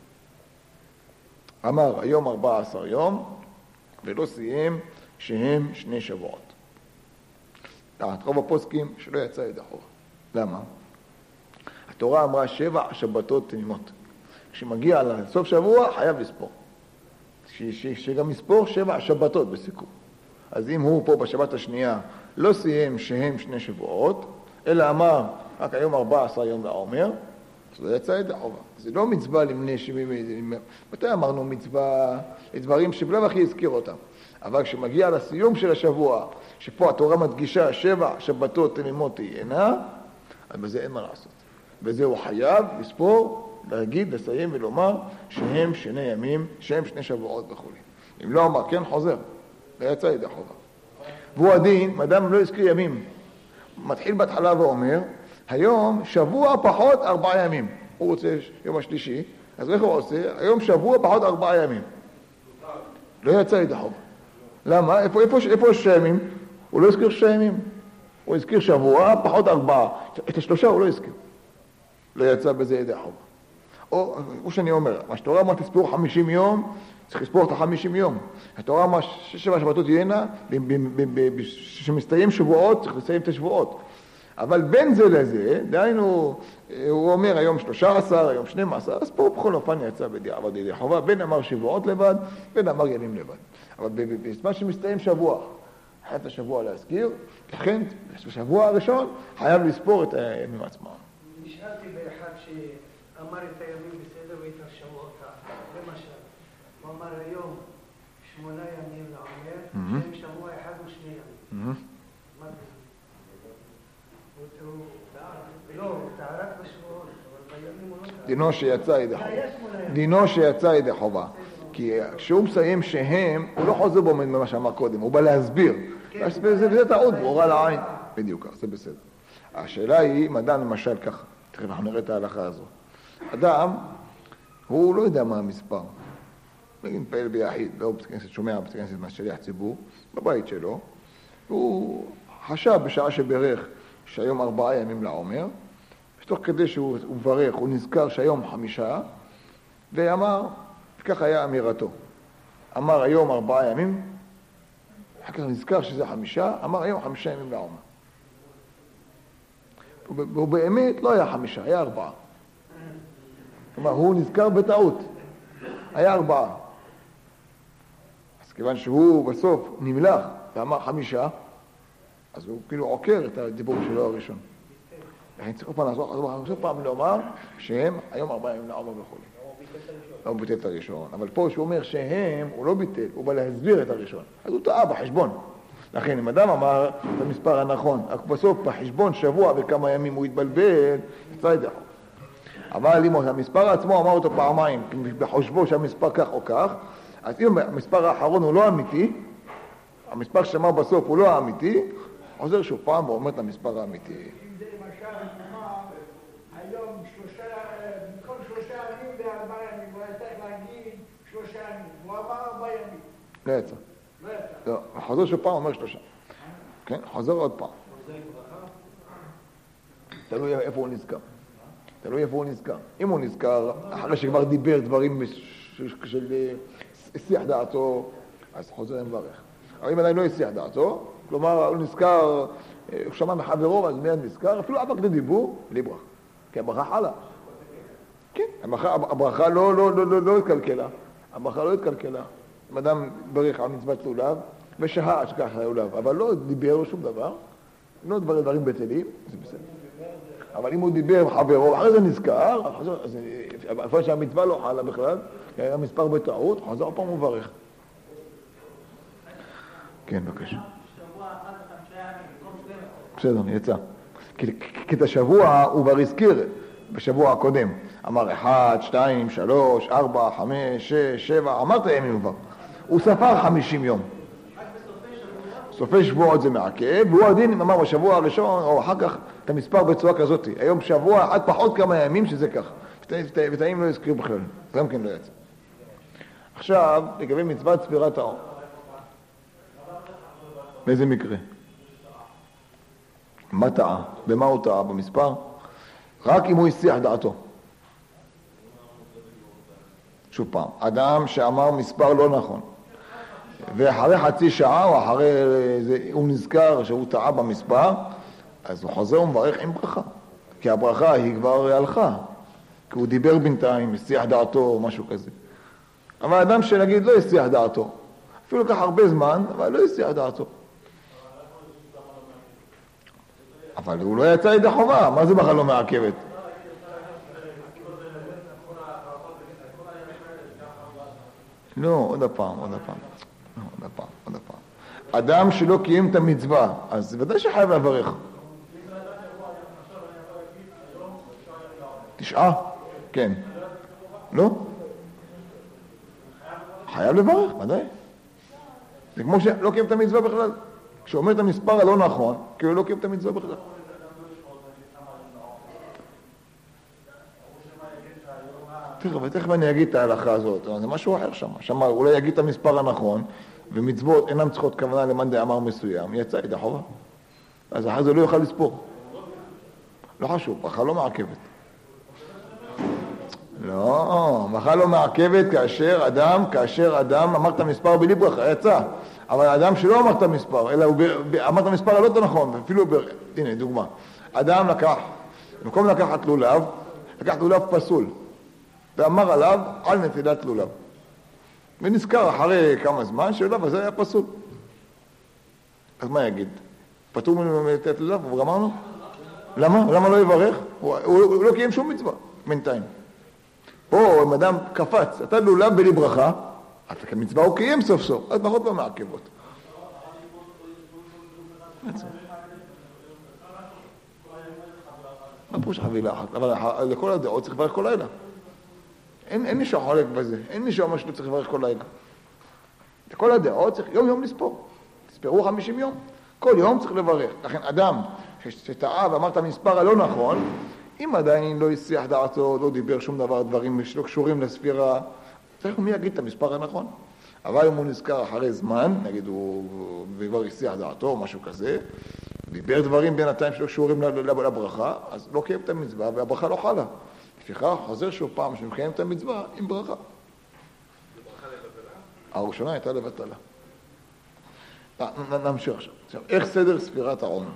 אמר היום 14 יום, ולא סיים שהם 2 שבועות. רוב הפוסקים שלא יצא ידי חובה. למה? התורה אמרה 7 שבתות תמימות. כשמגיע לסוף שבוע, חייב לספור. שגם יספור 7 שבתות בסיכום. אז אם הוא פה בשבת השנייה לא סיים שהם 2 שבועות, אלא אמר רק היום 14 יום לעומר, אז זה יצא ידי חובה. זה לא מצווה למנה 70, מתי אמרנו מצווה לדברים שבלב הכי הזכיר אותם. אבל כשמגיע לסיום של השבוע, שפה התורה מדגישה 7 שבתות תמימות תהיינה, אז בזה אין מה לעשות. בזה הוא חייב לספור, להגיד, לסיים ולומר שהם 2 ימים, שהם 2 שבועות וכו'. אם לא אמר, כן חוזר, זה יצא ידי חובה. והוא הדין, אדם לא הזכיר ימים. מתחיל בהתחלה ואומר, היום שבוע פחות 4 ימים. הוא רוצה יום השלישי, אז איך הוא עושה? היום שבוע פחות 4 ימים. לא יצא ידי חובה. למה? איפה 6 ימים? הוא לא הזכיר 6 ימים. הוא הזכיר שבוע פחות 4. את ה3 הוא לא הזכיר. לא יצא בזה ידי חובה. או, כמו שאני אומר, מה שהתורה אמרה תספור 50 יום, צריך לספור את ה50 יום. התורה אמרה 7 שבתות תהיינה, כשמסתיים שבועות, צריך לסיים את השבועות. אבל בין זה לזה, דהיינו, הוא אומר היום 13, היום 12, אז פה בכל אופן יצא בדיעבד ידי חובה, בין אמר שבועות לבד, בין אמר ימים לבד. אבל בזמן שמסתיים שבוע, חייב את השבוע להזכיר, לכן בשבוע הראשון חייב לספור את הימים עצמם. נשאלתי באחד שאמר את הימים בסדר ואת השבועות, למשל, הוא אמר היום 8 ימים לעומר, שהם שבוע אחד ו2 ימים. מה זה? לא, הוא טעה רק בשבועות, אבל בימים הוא לא טעה. דינו שיצא ידי חובה. כי כשהוא מסיים שהם, הוא לא חוזר בו ממה שאמר קודם, הוא בא להסביר. זה טעות, ברורה לעין. בדיוק, זה בסדר. השאלה היא, אם אדם למשל ככה, תכף אנחנו נראה את ההלכה הזו. אדם, הוא לא יודע מה המספר. נגיד פעיל ביחיד, לא בתכנסת שומע, בתכנסת מהשליח ציבור, בבית שלו, הוא חשב בשעה שברך שהיום 4 ימים לעומר, ותוך כדי שהוא מברך, הוא נזכר שהיום 5, ואמר, וכך היה אמירתו. אמר היום 4 ימים, אחר כך נזכר שזה 5, אמר היום 5 ימים לעומר. והוא באמת לא היה 5, היה 4. כלומר, הוא נזכר בטעות. היה 4. אז כיוון שהוא בסוף נמלח ואמר 5, אז הוא כאילו עוקר את הדיבור שלו הראשון. לכן צריך עוד פעם לומר שהם היום 4 ימים לעומר וכו'. הוא ביטל את הראשון. אבל פה שהוא אומר שהם, הוא לא ביטל, הוא בא להסביר את הראשון. אז הוא טעה בחשבון. לכן, אם אדם אמר את המספר הנכון, רק בסוף בחשבון שבוע וכמה ימים הוא התבלבל, יצא ידי חובה. אבל אם המספר עצמו אמר אותו פעמיים, בחושבו שהמספר כך או כך, אז אם המספר האחרון הוא לא אמיתי, המספר שאמר בסוף הוא לא האמיתי, חוזר שוב פעם ואומר את המספר האמיתי. אם זה למשל, נאמר, היום במקום 3 ימים ו4 ימים, הוא היה צריך להגיד 3 ימים, הוא אמר 4 ימים. לא יצא. לא יצא. לא, חוזר שוב פעם אומר 3. כן, חוזר עוד פעם. תלוי איפה הוא נזכר. תלוי איפה הוא נזכר. אם הוא נזכר, אחרי שכבר דיבר דברים של הסיח דעתו, אז חוזר מברך. אבל אם עדיין לא הסיח דעתו, כלומר, הוא נזכר, הוא שמע מחברו, אז מיד נזכר, אפילו אבא כדי דיבור, בלי ברכה. כי הברכה חלה. כן, הברכה לא התקלקלה. הברכה לא התקלקלה. אם אדם ברך על מצוות לולב, ושהה עד שכך לולב, אבל לא דיבר שום דבר, לא דברים בטלים, זה בסדר. אבל אם הוא דיבר עם חברו, אחרי זה נזכר, אז לפעמים שהמצווה לא חלה בכלל, כי היה מספר בטעות, חוזר פעם וברך. כן, בבקשה. בסדר, יצא. כי את השבוע הוא כבר הזכיר בשבוע הקודם. אמר 1, 2, 3, 4, 5, 6, 7, אמרת ימים כבר. הוא ספר 50 יום. סופי שבועות זה מעכב, והוא הדין אמר בשבוע הראשון, או אחר כך, את המספר בצורה כזאת. היום שבוע, עד פחות כמה ימים שזה כך. ותאים לא הזכיר בכלל. גם כן לא יצא. עכשיו, לגבי מצוות ספירת העומר. באיזה מקרה? מה טעה? במה הוא טעה? במספר? רק אם הוא הסיח דעתו. שוב פעם, אדם שאמר מספר לא נכון, ואחרי חצי שעה או אחרי זה, הוא נזכר שהוא טעה במספר, אז הוא חוזר ומברך עם ברכה. כי הברכה היא כבר הלכה. כי הוא דיבר בינתיים, הסיח דעתו או משהו כזה. אבל אדם שנגיד לא הסיח דעתו, אפילו לקח הרבה זמן, אבל לא הסיח דעתו. אבל הוא לא יצא ידי חובה, מה זה בכלל לא מעכבת? לא, עוד הפעם. אדם שלא קיים את המצווה, אז ודאי שחייב לברך. 9? כן. לא? חייב לברך, ודאי. זה כמו שלא קיים את המצווה בכלל. כשאומר את המספר הלא נכון, כי הוא לא קיים את המצווה בכלל. תכף אני אגיד את ההלכה הזאת, זה משהו אחר שם. שם אולי יגיד את המספר הנכון, ומצוות אינם צריכות כוונה למאן דאמר מסוים, יצא ידי חובה. אז אחרי זה לא יוכל לספור. לא חשוב, ברכה לא מעכבת. לא, ברכה לא מעכבת כאשר אדם אמר את המספר בלי ברכה, יצא. אבל האדם שלא אמר את המספר, אלא הוא אמר את המספר הלא נכון, ואפילו, הנה דוגמה, אדם במקום לקחת לולב, לקח לולב פסול, ואמר עליו על נטילת לולב. ונזכר אחרי כמה זמן שלולב הזה היה פסול. אז מה יגיד? פטור ממנו נטילת לולב, אבל אמרנו? למה? למה לא יברך? הוא לא קיים שום מצווה, בינתיים. פה אם אדם קפץ, אתה לולב בלי ברכה, אז כמצווה הוא קיים סוף סוף, אז פחות לא מעכבות. מה פירוש חבילה אחת? אבל לכל הדעות צריך לברך כל לילה. אין מישהו חולק בזה, אין מישהו אומר שלא צריך לברך כל לילה. לכל הדעות צריך יום לספור. תספרו 50 יום. כל יום צריך לברך. לכן אדם שטעה ואמר את המספר הלא נכון, אם עדיין לא הסיח דעתו, לא דיבר שום דבר, דברים שלא קשורים לספירה, צריך מי יגיד את המספר הנכון. אבל אם הוא נזכר אחרי זמן, נגיד הוא כבר הסיח דעתו או משהו כזה, דיבר דברים בינתיים שלא קשורים לברכה, אז לא קיים את המצווה והברכה לא חלה. לפיכך חוזר שוב פעם שמקיים את המצווה עם ברכה. הראשונה הייתה לבטלה. נמשיך עכשיו. איך סדר ספירת העומר?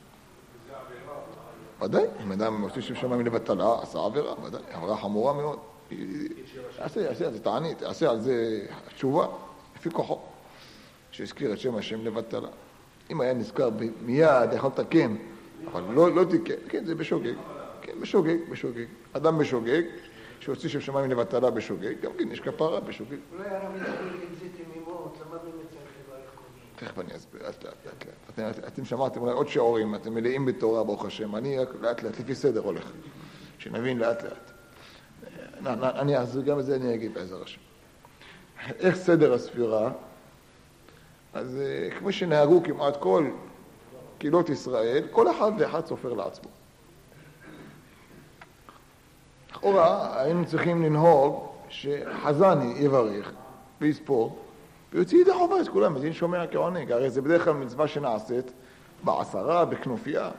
ודאי, אם אדם מוציא שם שמיים לבטלה, עשה עבירה, ודאי, עבירה חמורה מאוד. יעשה, זה תענית, יעשה על זה תשובה, לפי כוחו, שהזכיר את שם השם לבטלה. אם היה נזכר מיד, יכול לתקן, אבל לא תיקן, כן, זה בשוגג. כן, בשוגג. אדם בשוגג, שהוציא שם שמיים לבטלה בשוגג, גם כן יש כפרה בשוגג. אולי הרב מדבר אם זה תמימות, למה באמת צריך לברך תכף אני אסביר, לאט. אתם שמעתם אולי עוד שיעורים, אתם מלאים בתורה, ברוך השם. אני לאט, לפי סדר הולך. שנבין לאט. אז גם את זה אני אגיד בעזר השם. איך סדר הספירה? אז כמו שנהגו כמעט כל קהילות ישראל, כל אחד ואחד סופר לעצמו. לכאורה היינו צריכים לנהוג שחזן יברך ויספור, ויוציא ידי חובה את כולם, ודין שומע כעונג. הרי זה בדרך כלל מצווה שנעשית בעשרה, בכנופיה,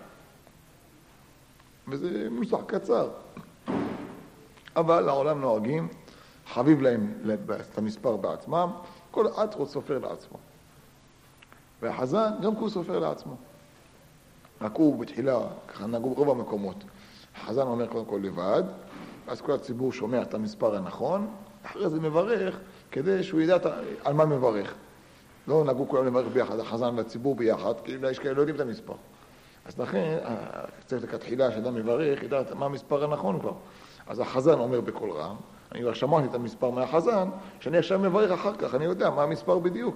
וזה נוסח קצר. אבל העולם נוהגים, חביב להם את המספר בעצמם, כל אחד סופר לעצמו. והחזן גם הוא סופר לעצמו. רק הוא בתחילה, ככה נהגו ברוב המקומות. החזן אומר קודם כל לבד, אז כל הציבור שומע את המספר הנכון, אחרי זה מברך כדי שהוא ידע על מה מברך. לא נהגו כולם לברך ביחד, החזן והציבור ביחד, כי יש כאלה לא יודעים את המספר. אז לכן, צריך לכתחילה שאדם מברך, ידע מה המספר הנכון כבר. אז החזן אומר בקול רם, אני כבר שמעתי את המספר מהחזן, שאני עכשיו מברך אחר כך, אני יודע מה המספר בדיוק.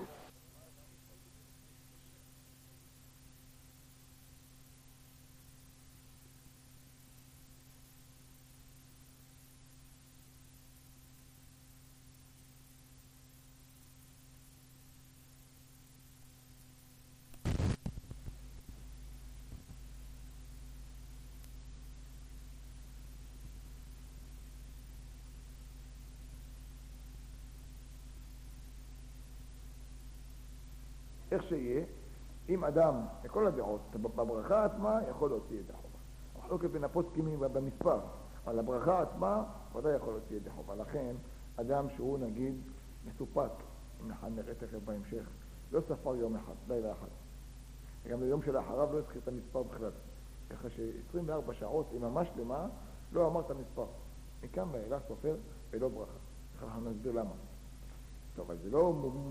איך שיהיה, אם אדם, לכל הדעות, בברכה עצמה יכול להוציא את החובה. המחלוקת בין הפוסקים במספר, אבל הברכה עצמה ודאי יכול להוציא את החובה. לכן, אדם שהוא נגיד מסופק, אם אחד נראה תכף בהמשך, לא ספר יום אחד, לילה אחד. וגם ביום שלאחריו לא התחיל את המספר בכלל. ככה ש24 שעות, עם ממש למה, לא אמר את המספר. מכאן ואילך סופר ולא ברכה. ככה נסביר למה. טוב, אז זה לא...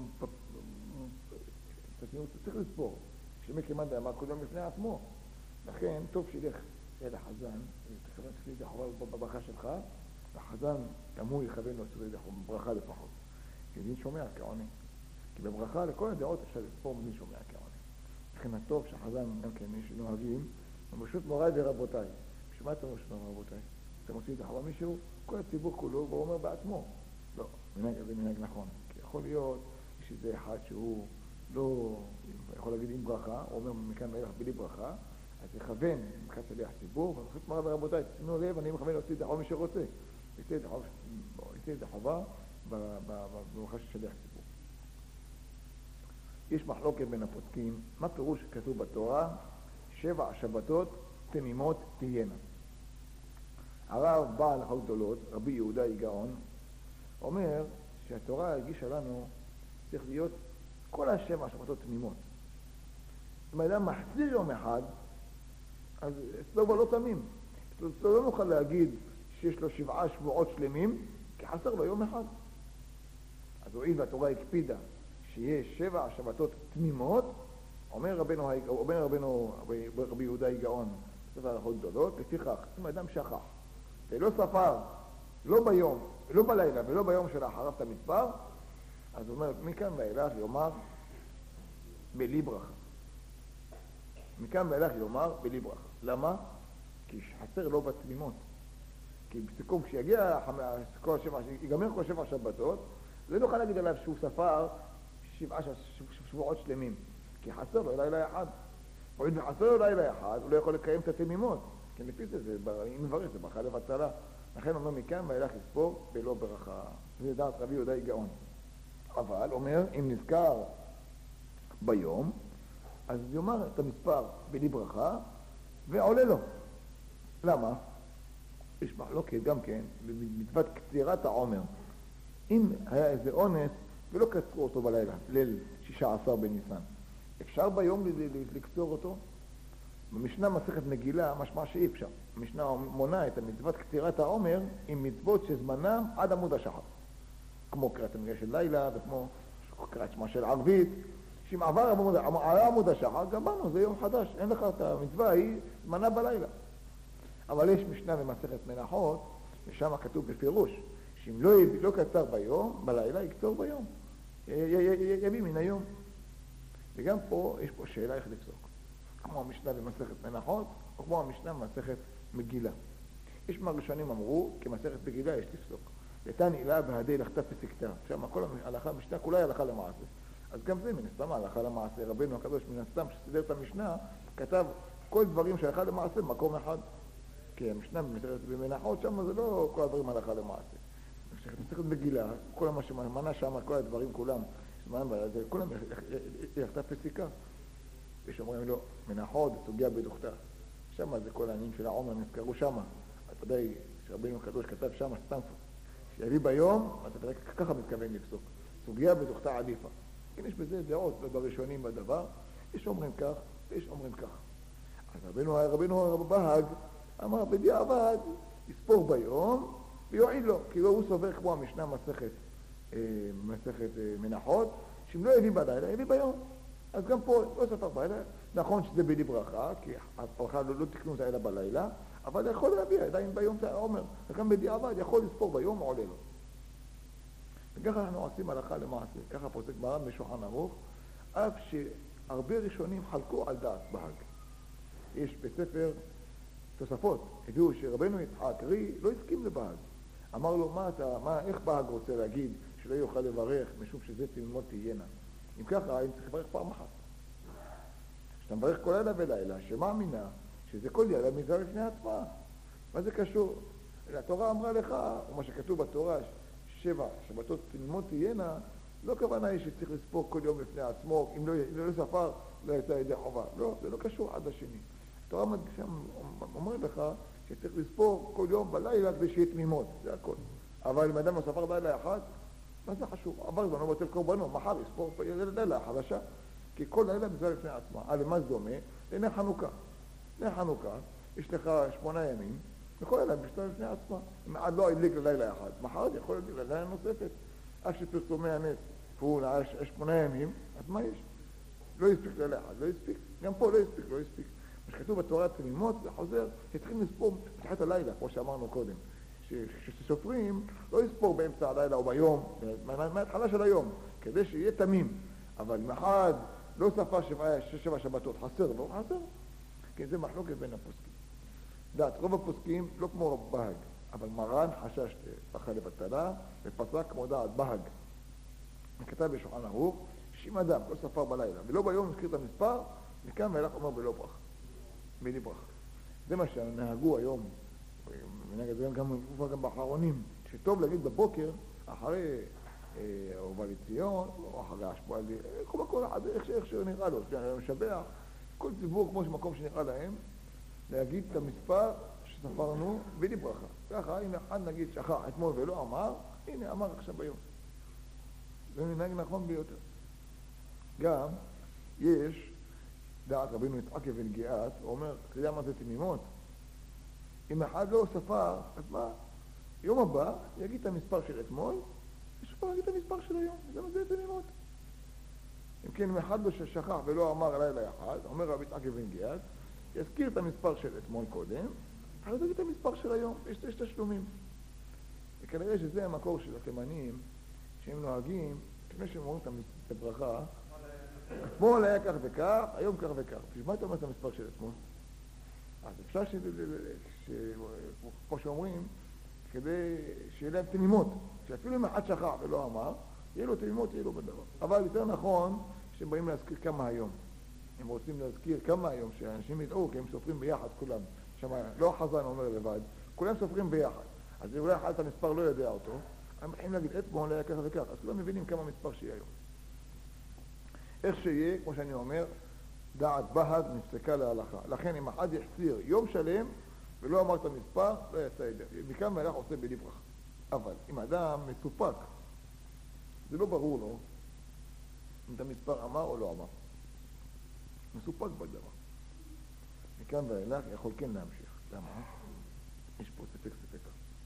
צריך לספור, שמקרימן אמר קודם לפני עצמו. לכן, טוב שילך אל החזן, תכוון תפליד החובה בברכה שלך, והחזן גם הוא יכוון לו תפליד החובה, בברכה לפחות. כי דין שומע כעונג. כי בברכה לכל הדעות אפשר לספור מדין שומע כעונג. לכן הטוב שהחזן גם כן מי שנוהגים, הוא פשוט מוריי ורבותיי. בשביל מה אתם פשוט רבותיי? אתם עושים את החובה מישהו, כל הציבור כולו, והוא אומר בעצמו. לא, זה מנהג נכון. כי יכול להיות שזה אחד שהוא לא יכול להגיד עם ברכה, הוא אומר מכאן ואילך בלי ברכה, אז יכוון מכאן שליח ציבור, ופשוט מראה ורבותיי, תשימו לב, אני מכוון להוציא את החובה מי שרוצה. יוציא את החובה בברכה של שליח ציבור. יש מחלוקת בין הפוסקים, מה פירוש כתוב בתורה? 7 שבתות תמימות תהיינה. הרב בעל הלכות גדולות, רבי יהודה גאון, אומר שהתורה הרגישה לנו צריך להיות כל 7 שבתות תמימות. אם האדם מחזיר יום אחד, אז אצלו כבר לא תמים. אצלו לא נוכל להגיד שיש לו 7 שבועות שלמים, כי חסר לו יום אחד. אז הואיל והתורה הקפידה שיש 7 שבתות תמימות, אומר רבנו רבי יהודה גאון, בספר הלכות גדולות, לפיכך, אם האדם שכח ולא ספר, לא ביום, לא בלילה ולא ביום שלאחריו את המספר, אז הוא אומר, מכאן ואילך יאמר בלי ברכה. מכאן ואילך יאמר בלי ברכה. למה? כי חסר לו בתמימות. כי בסיכום, כשיגיע ייגמר כל 7 שבתות, לא נוכל להגיד עליו שהוא ספר 7 שבועות שלמים. כי חסר לו לילה אחד. אם חסר לו לילה אחד, הוא לא יכול לקיים את התמימות. כי לפי זה, אם נברך, זה ברכה לבצלה. לכן אומר מכאן ואילך יספור בלא ברכה. זה דעת רבי יהודה גאון. אבל אומר, אם נזכר ביום, אז יאמר את המספר בלי ברכה, ועולה לו. למה? יש מחלוקת גם כן, במצוות קצירת העומר. אם היה איזה אונס, ולא קצרו אותו בלילה, ליל 16 בניסן, אפשר ביום לקצור אותו? במשנה מסכת מגילה, משמע שאי אפשר. המשנה מונה את המצוות קצירת העומר עם מצוות שזמנם עד עמוד השחר. כמו קריאת המגילה של לילה, וכמו קריאת שמה של ערבית, שאם עבר עמוד השחר, גמרנו, זה יום חדש, אין לך את המצווה, היא זמנה בלילה. אבל יש משנה במסכת מנחות, ושם כתוב בפירוש, שאם לא קצר ביום, בלילה יקצור ביום. יביא מן היום. וגם פה, יש פה שאלה איך לפסוק. כמו המשנה במסכת מנחות, או כמו המשנה במסכת מגילה. יש מהראשונים אמרו, כמסכת מגילה יש לפסוק. לתן עילה בהדי לכתה פסיקתה. שם כל ההלכה במשנה כולה היא הלכה למעשה. אז גם זה מן הסתם ההלכה למעשה. רבנו הקדוש מן הסתם שסידר את המשנה, כתב כל דברים שהלכה למעשה במקום אחד. כי המשנה במסכת במנחות, שם זה לא כל הדברים הלכה למעשה. מסכת מגילה, כל מה שמנה שם, כל הדברים כולם, כולם לכתה פסיקה. יש אומרים לו, מנחות, סוגיה בדוכתה. שם זה כל העניינים של העומר נזכרו שם. אתה יודע שרבנו הקדוש כתב שם, סתם שיביא ביום, אתה רק ככה מתכוון לפסוק. סוגיה בדוכתה עדיפה. כן, יש בזה דעות בראשונים בדבר, יש אומרים כך, ויש אומרים כך. אז רבנו בהג אמר, בדיעבד, יספור ביום, ויועיל לו, כי הוא סובר כמו המשנה מסכת מנחות, שאם לא הביא בלילה, הביא ביום. אז גם פה לא ספר בלילה, נכון שזה בלי ברכה, כי הברכה לא תקנו אותה אלא בלילה, אבל יכול להביא עדיין ביום זה העומר, וגם בדיעבד יכול לספור ביום ועולה לו. וככה אנחנו עושים הלכה למעשה, ככה פוסק מרן בשולחן ערוך, אף שהרבה ראשונים חלקו על דעת בהג. יש בספר תוספות, הביאו שרבנו יצחק רי לא הסכים לבהג. אמר לו, איך בהג רוצה להגיד שלא יוכל לברך משום שזה תמימות תהיינה? אם ככה, אם צריך לברך פעם אחת. כשאתה מברך כל לילה ולילה, שמאמינה שזה כל לילה מזהר לפני עצמה. מה זה קשור? התורה אמרה לך, ומה שכתוב בתורה, 7 שבתות תמימות תהיינה, לא כוונה היא שצריך לספור כל יום לפני עצמו, אם לא ספר, לא יצא ידי חובה. לא, זה לא קשור עד השני. התורה אומרת לך שצריך לספור כל יום בלילה כדי שיהיה תמימות, זה הכל. אבל אם אדם לא ספר לילה אחד, מה זה חשוב? עבר זמנו בטל קורבנו, מחר יספור לילה חדשה, כי כל לילה מזהר לפני עצמה. למה זה דומה? לעיני חנוכה. לעיני חנוכה, יש לך 8 ימים, וכל לילה משתנה לפני עצמה. אם עד לא ידליק ללילה אחד, מחר יכול להדליק ללילה נוספת. עד שפרסומי הנס, והוא נעש 8 ימים, אז מה יש? לא יספיק לילה אחד, לא יספיק. גם פה לא יספיק. מה שכתוב בתורה תמימות, זה חוזר, שצריכים לספור בתחילת הלילה, כמו שאמרנו קודם. כשסופרים, לא יספור באמצע הלילה או ביום, מההתחלה של היום, כדי שיהיה תמים. אבל אם אחד לא ספר 7 שבתות, חסר לו, חסר. כי זה מחלוקת בין הפוסקים. דעת, רוב הפוסקים לא כמו רב בהג, אבל מרן חשש פחה לבטלה, ופסק כמו דעת בהג. וכתב בשולחן ערוך, שאם אדם לא ספר בלילה, ולא ביום הזכיר את המספר, מכאן ואילך אומר בלא ברכה. בלי ברכה. זה מה שנהגו היום, ונגד זה גם באחרונים, שטוב להגיד בבוקר, אחרי אהובה לציון, או אחרי השפעה, כל אחד, איך שנראה לו, משבח, כל ציבור כמו שמקום שנראה להם, להגיד את המספר שספרנו בלי ברכה. ככה, אם אחד נגיד שכח אתמול ולא אמר, הנה אמר עכשיו ביום. זה מנהג נכון ביותר. גם יש דעת רבינו יצחק אבן גאות, הוא אומר, אתה יודע מה זה תמימות? אם אחד לא ספר, אז מה? יום הבא יגיד את המספר של אתמול, ושפר יגיד את המספר של היום. זה תמימות. אם כן, אם אחד לא שכח ולא אמר לילה אחד, אומר רבי יצחק אבן גאות, יזכיר את המספר של אתמול קודם, אז יגיד את המספר של היום. יש תשלומים. וכנראה שזה המקור של התימנים, שהם נוהגים, לפני שהם אומרים את הברכה, אתמול היה כך וכך, היום כך וכך. בשביל מה אתה אומר את המספר של אתמול? אז אפשר כמו שאומרים, כדי שיהיה להם תמימות, שאפילו אם אחד שכח ולא אמר, יהיה לו תמימות, יהיה לו בדבר. אבל יותר נכון, שהם באים להזכיר כמה היום. הם רוצים להזכיר כמה היום, שאנשים ידעו, כי הם סופרים ביחד כולם. שמה, לא החזן אומר לבד, כולם סופרים ביחד. אז אולי אחד את המספר לא יודע אותו, הם מתחילים להגיד, אתמול היה כך וכך, אז כולם מבינים כמה מספר שיהיה היום. איך שיהיה, כמו שאני אומר, דעת בהג נפסקה להלכה. לכן אם אחד יחסיר יום שלם ולא אמר את המספר, לא יצא ידי. מכאן מהלך עושה בלי ברכה. אבל אם אדם מסופק, זה לא ברור לו אם את המספר אמר או לא אמר. מסופק בדבר. מכאן ואילך יכול כן להמשיך. למה? יש פה ספק.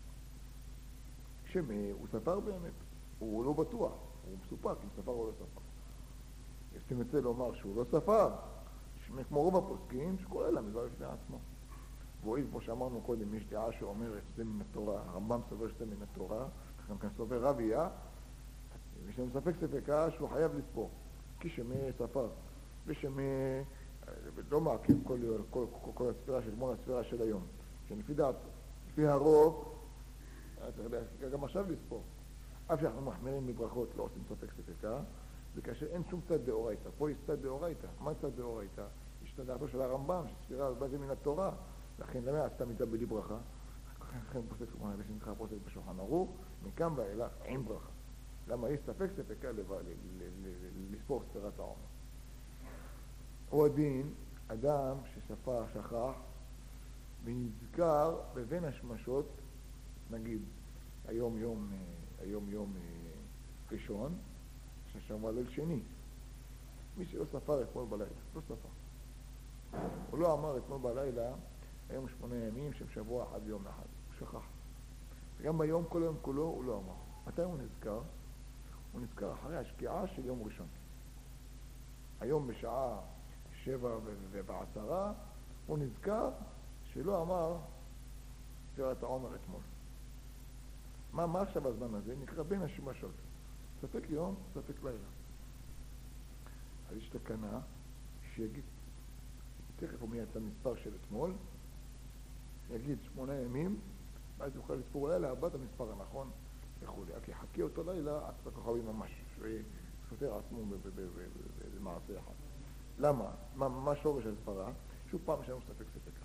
הוא ספר באמת, הוא לא בטוח, הוא מסופק אם ספר או לא ספר. יש תמצא לומר שהוא לא ספר, כמו רוב הפוסקים, שקורא לה מזהר לפני עצמו. והוא כמו שאמרנו קודם, יש דעה שאומרת שזה מן התורה, הרמב"ם סובר שזה מן התורה, גם כאן סובר רב יהיה, יש לנו ספקה שהוא חייב לספור, כי שמי ספר. לא מעכב כל הספירה של אתמול הספירה של היום. שלפי דעתו, לפי הרוב, גם עכשיו לספור. אף שאנחנו מחמירים מברכות, לא עושים ספק ספקה, וכאשר אין שום צד דאורייתא. פה יש צד דאורייתא. מה צד דאורייתא? יש דעתו של הרמב"ם, שספירה זה מן התורה. לכן למה עשתה מידה בלי ברכה? לכן פוסק שנקרא פוסק בשולחן ערוך, מכאן ואילך עם ברכה. למה יש ספק ספקה לספור ספירת העומר. הוא הדין, אדם שספר, שכח, ונזכר בבין השמשות, נגיד, היום יום ראשון, ששבוע ליל שני. מי שלא ספר אתמול בלילה, לא ספר. הוא לא אמר אתמול בלילה, היום 8 ימים שהם שבוע אחד ויום אחד. הוא שכח. וגם ביום, כל היום כולו, הוא לא אמר. מתי הוא נזכר? הוא נזכר אחרי השקיעה של יום ראשון. היום בשעה 7:10, הוא נזכר שלא אמר ספירת העומר אתמול. מה עכשיו הזמן הזה? נקרא בין השמשות. ספק יום, ספק לילה. אז יש תקנה שיגיד, תכף הוא מייצא מספר של אתמול, יגיד 8 ימים, ואז יוכל לספור לילה, הבא את המספר הנכון וכו'. כי חכי אותו לילה, עד הכוכבים ממש, וסותר עצמו במעשה אחד. למה? מה שורש הספרה? שוב פעם יש לנו ספק ספקה.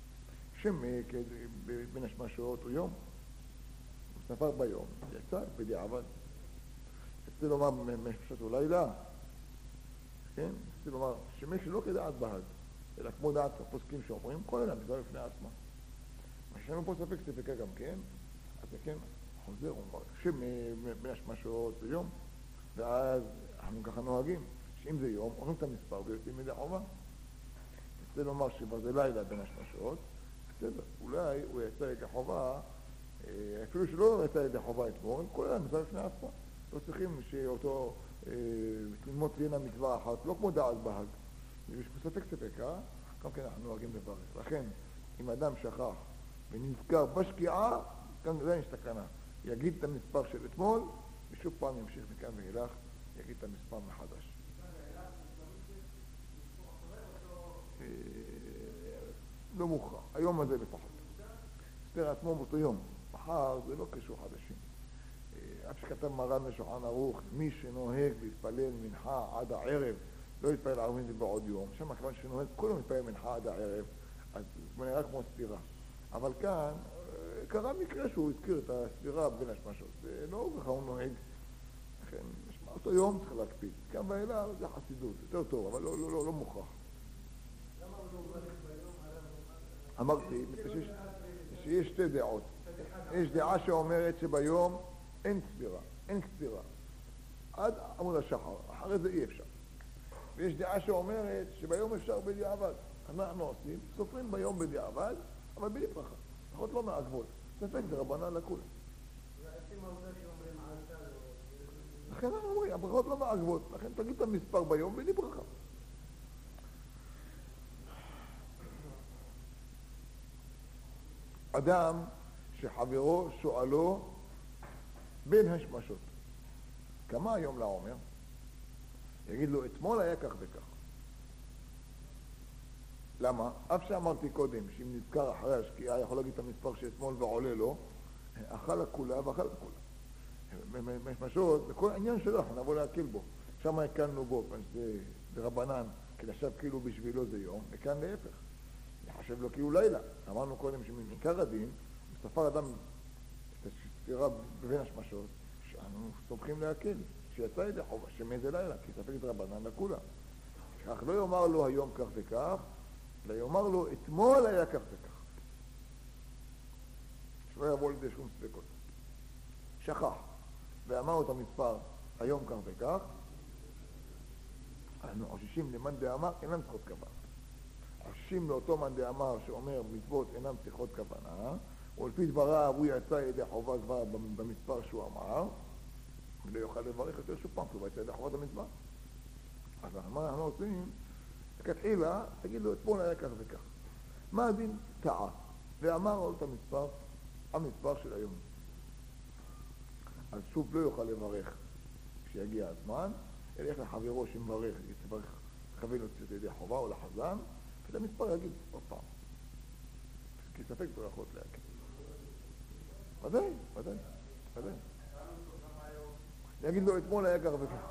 בין השמשות הוא יום, הוא ספר ביום, יצא בדיעבד. רציתי לומר משפשת הוא לילה, כן? רציתי לומר שמי שלא כדעת בהג, אלא כמו דעת הפוסקים שאומרים, כל אדם נדבר לפני עצמה. מה שיש לנו פה ספק ספקה גם כן, אז זה כן חוזר, הוא אומר, שבין השמשות הוא יום, ואז אנחנו ככה נוהגים, שאם זה יום, עושים את המספר ויוצאים מידי חובה. רציתי לומר שכבר זה לילה בין השמשות, בסדר, אולי הוא יצא ידי חובה, אפילו שלא יצא ידי חובה אתמול, כל אדם נדבר לפני עצמה. לא צריכים שאותו ללמוד תהיינה מצווה אחת, לא כמו דעת בהג. יש פה ספק ספקה, גם כן אנחנו נוהגים לברך. לכן, אם אדם שכח ונזכר בשקיעה, כאן זה יש תקנה. יגיד את המספר של אתמול, ושוב פעם ימשיך מכאן ואילך, יגיד את המספר מחדש. לא מוכרח, היום הזה לפחות. ספר עצמו באותו יום, מחר זה לא קשור חדשים. אף שכתב מרן לשולחן ערוך, מי שנוהג להתפלל מנחה עד הערב, לא יתפלל ערבים זה בעוד יום. שם הכוון שנוהג, כולם יתפלל מנחה עד הערב, אז זה נראה כמו ספירה. אבל כאן, קרה מקרה שהוא הזכיר את הספירה בין השמשות. זה לא ככה הוא נוהג. לכן, אותו יום צריך להקפיד. כאן ואלה זה חסידות, יותר טוב, אבל לא מוכרח. למה הוא לא מברך ביום? אמרתי, שיש שתי דעות. יש דעה שאומרת שביום אין ספירה, אין קצירה. עד עמוד השחר, אחרי זה אי אפשר. ויש דעה שאומרת שביום אפשר בדיעבד. אז מה אנחנו עושים? סופרים ביום בדיעבד, אבל בלי ברכה. לפחות לא מעכבות. ספק זה רבנן לכולם. ועצים העובדה שאומרים עלתה לו... לכן אנחנו אומרים, הברכות לא מעכבות. לכן תגיד את המספר ביום בלי ברכה. אדם שחברו שואלו בין השמשות. כמה היום לעומר? יגיד לו, אתמול היה כך וכך. למה? אף שאמרתי קודם, שאם נזכר אחרי השקיעה, יכול להגיד את המספר שאתמול ועולה לו, אכל הכולה ואכל הכולה. בשמשות, זה כל העניין שלו, אנחנו נבוא להקיל בו. שם הקלנו בו, זה רבנן, כי עכשיו כאילו בשבילו זה יום, וכאן להפך. יחשב לו כאילו לילה. אמרנו קודם שמעיקר הדין, ספר אדם את הספירה בבין השמשות, שאנו סומכים להקל, שיצא ידי חובה, שמזה לילה, כי ספק את רבנן לכולה. כך לא יאמר לו היום כך וכך, אלא יאמר לו אתמול היה כך וכך. שלא יבוא לידי שום ספקות. שכח, ואמר את המספר היום כך וכך, אנחנו חוששים למאן דאמר אינן צריכות כוונה. חוששים לאותו מאן דאמר שאומר מצוות אינן צריכות כוונה, ולפי דבריו הוא יצא ידי חובה כבר במספר שהוא אמר, ולא יוכל לברך יותר שוב פעם, כי הוא יצא ידי חובת המצווה. אז מה אנחנו עושים? כתחילה, תגיד לו, אתמול היה כך וכך. מה הדין? טעה. ואמר לו את המספר של היום. אז שוב לא יוכל לברך כשיגיע הזמן, ילך לחברו שמברך, יתברך מתכוון להוציא ידי חובה או לחזן, את המספר יגיד עוד פעם. כי ספק ברכות להקל. ודאי, ודאי, ודאי. יגיד לו, אתמול היה כך וכך.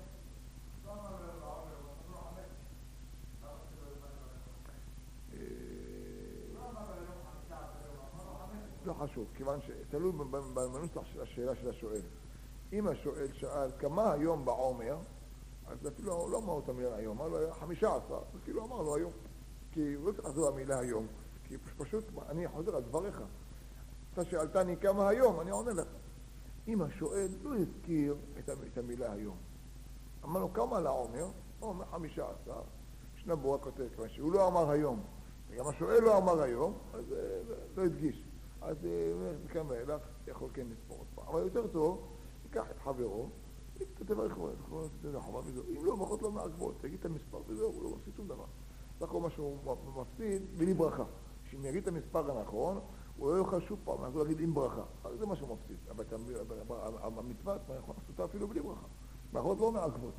לא חשוב, כיוון שתלוי בנוסח של השאלה של השואל. אם השואל שאל כמה היום בעומר, אז אפילו לא אמר את המילה היום, אמר לו 15, אז כאילו אמר לו היום. כי הוא לא צריך לחזור המילה היום, כי פשוט אני חוזר על דבריך. אתה שאלתני כמה היום, אני עונה לך. אם השואל לא הזכיר את המילה היום, אמר לו כמה לעומר, הוא אומר 15, ישנה בורה כותב, כיוון שהוא לא אמר היום, וגם השואל לא אמר היום, אז לא הדגיש. אז מכאן ואילך יכול כן לספור עוד פעם. אבל יותר טוב, ייקח את חברו, תברך לחובה וזהו. אם לא, ברכות לא מעכבות, תגיד את המספר וזהו, הוא לא מפסיד שום דבר. זה כל מה שהוא מפסיד בלי ברכה. שאם יגיד את המספר הנכון, הוא לא יוכל שוב פעם, אז הוא יגיד עם ברכה. אז זה מה שהוא מפסיד. אבל המצוות עשותה אפילו בלי ברכה. ברכות לא מעכבות.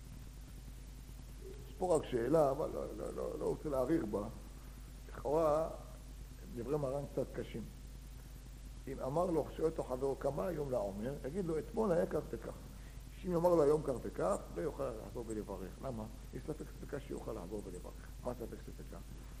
יש פה רק שאלה, אבל לא רוצה להאריך בה. לכאורה, דברי מרן קצת קשים. אם אמר לו, שואל אותו חברו כמה היום לעומר, יגיד לו, אתמול היה כך וכך. אם אמר לו היום כך וכך, לא יוכל לחזור ולברך. למה? יש ספק ספקה שיוכל לחזור ולברך. מה ספק ספקה?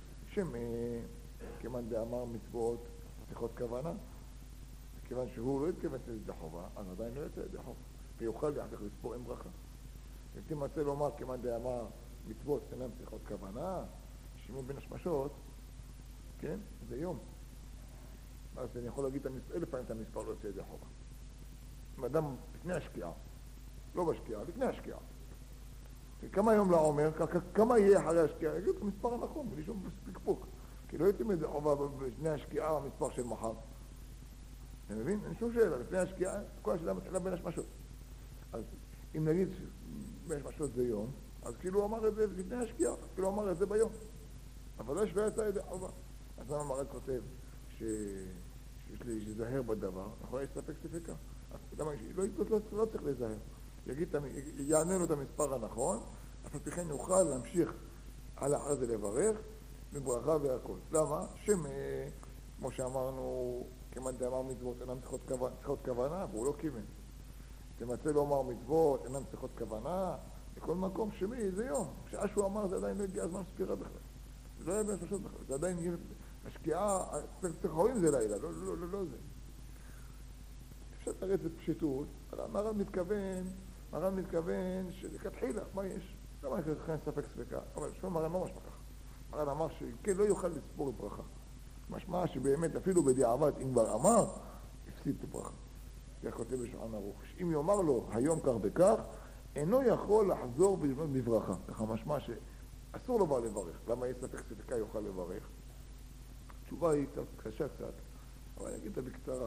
כיוון דאמר מצוות צריכות כוונה, כיוון שהוא לא התכוון לידי חובה, אז עדיין לא יוצא לידי חובה. ויוכל אחר כך לספור עם ברכה. אם תמצא לומר כיוון דאמר מצוות אינן צריכות כוונה, שימי בין השמשות, כן? זה יום. אז אני יכול להגיד 1,000 פעמים את המספר לא יוצא לידי חובה. אם אדם לפני השקיעה, לא בשקיעה, לפני השקיעה. כמה יום לעומר, כמה יהיה אחרי השקיעה? יגיד את המספר הנכון, בלי שום פקפוק. כי לא יוצא לידי חובה לפני השקיעה המספר של מחר. אתה מבין? אין שום שאלה, לפני השקיעה, כל השאלה מתחילה בין השמשות. אז אם נגיד בין השמשות זה יום, אז כאילו הוא אמר את זה לפני השקיעה, כאילו הוא אמר את זה ביום. אבל לא יצא לידי חובה. אז למה מרן כותב שיש לי להיזהר בדבר, נכון? יש ספק ספקה. אז למה, לא צריך להיזהר. יענה לו את המספר הנכון, אף על פי כן יוכל להמשיך על אחרי זה לברך, בברכה והכל. למה? כמו שאמרנו, כמעט דאמר מצוות אינן צריכות כוונה, והוא לא כיוון. תמצא לו אמר מצוות אינן צריכות כוונה, בכל מקום שמי זה יום. כשעה שהוא אמר זה עדיין לא הגיע הזמן ספירה בכלל. זה לא היה בין פשוט בכלל, זה עדיין השקיעה, צריך רואים זה לילה, לא זה. אפשר תראה את פשיטות, אבל מרן מתכוון שכתחילה, מה יש? למה אני לכן ספק ספקה? אבל שום מרן לא משמע ככה. מרן אמר שכן לא יוכל לספור את ברכה. משמע שבאמת אפילו בדיעבד, אם כבר אמר, הפסיד את ברכה. כך כותב בשולחן ערוך. אם יאמר לו היום כך וכך, אינו יכול לחזור ולבנות בברכה. ככה משמע שאסור לו כבר לברך. למה יש ספק ספקה יוכל לברך? התשובה היא קשה קצת, אבל אני אגיד אותה בקצרה.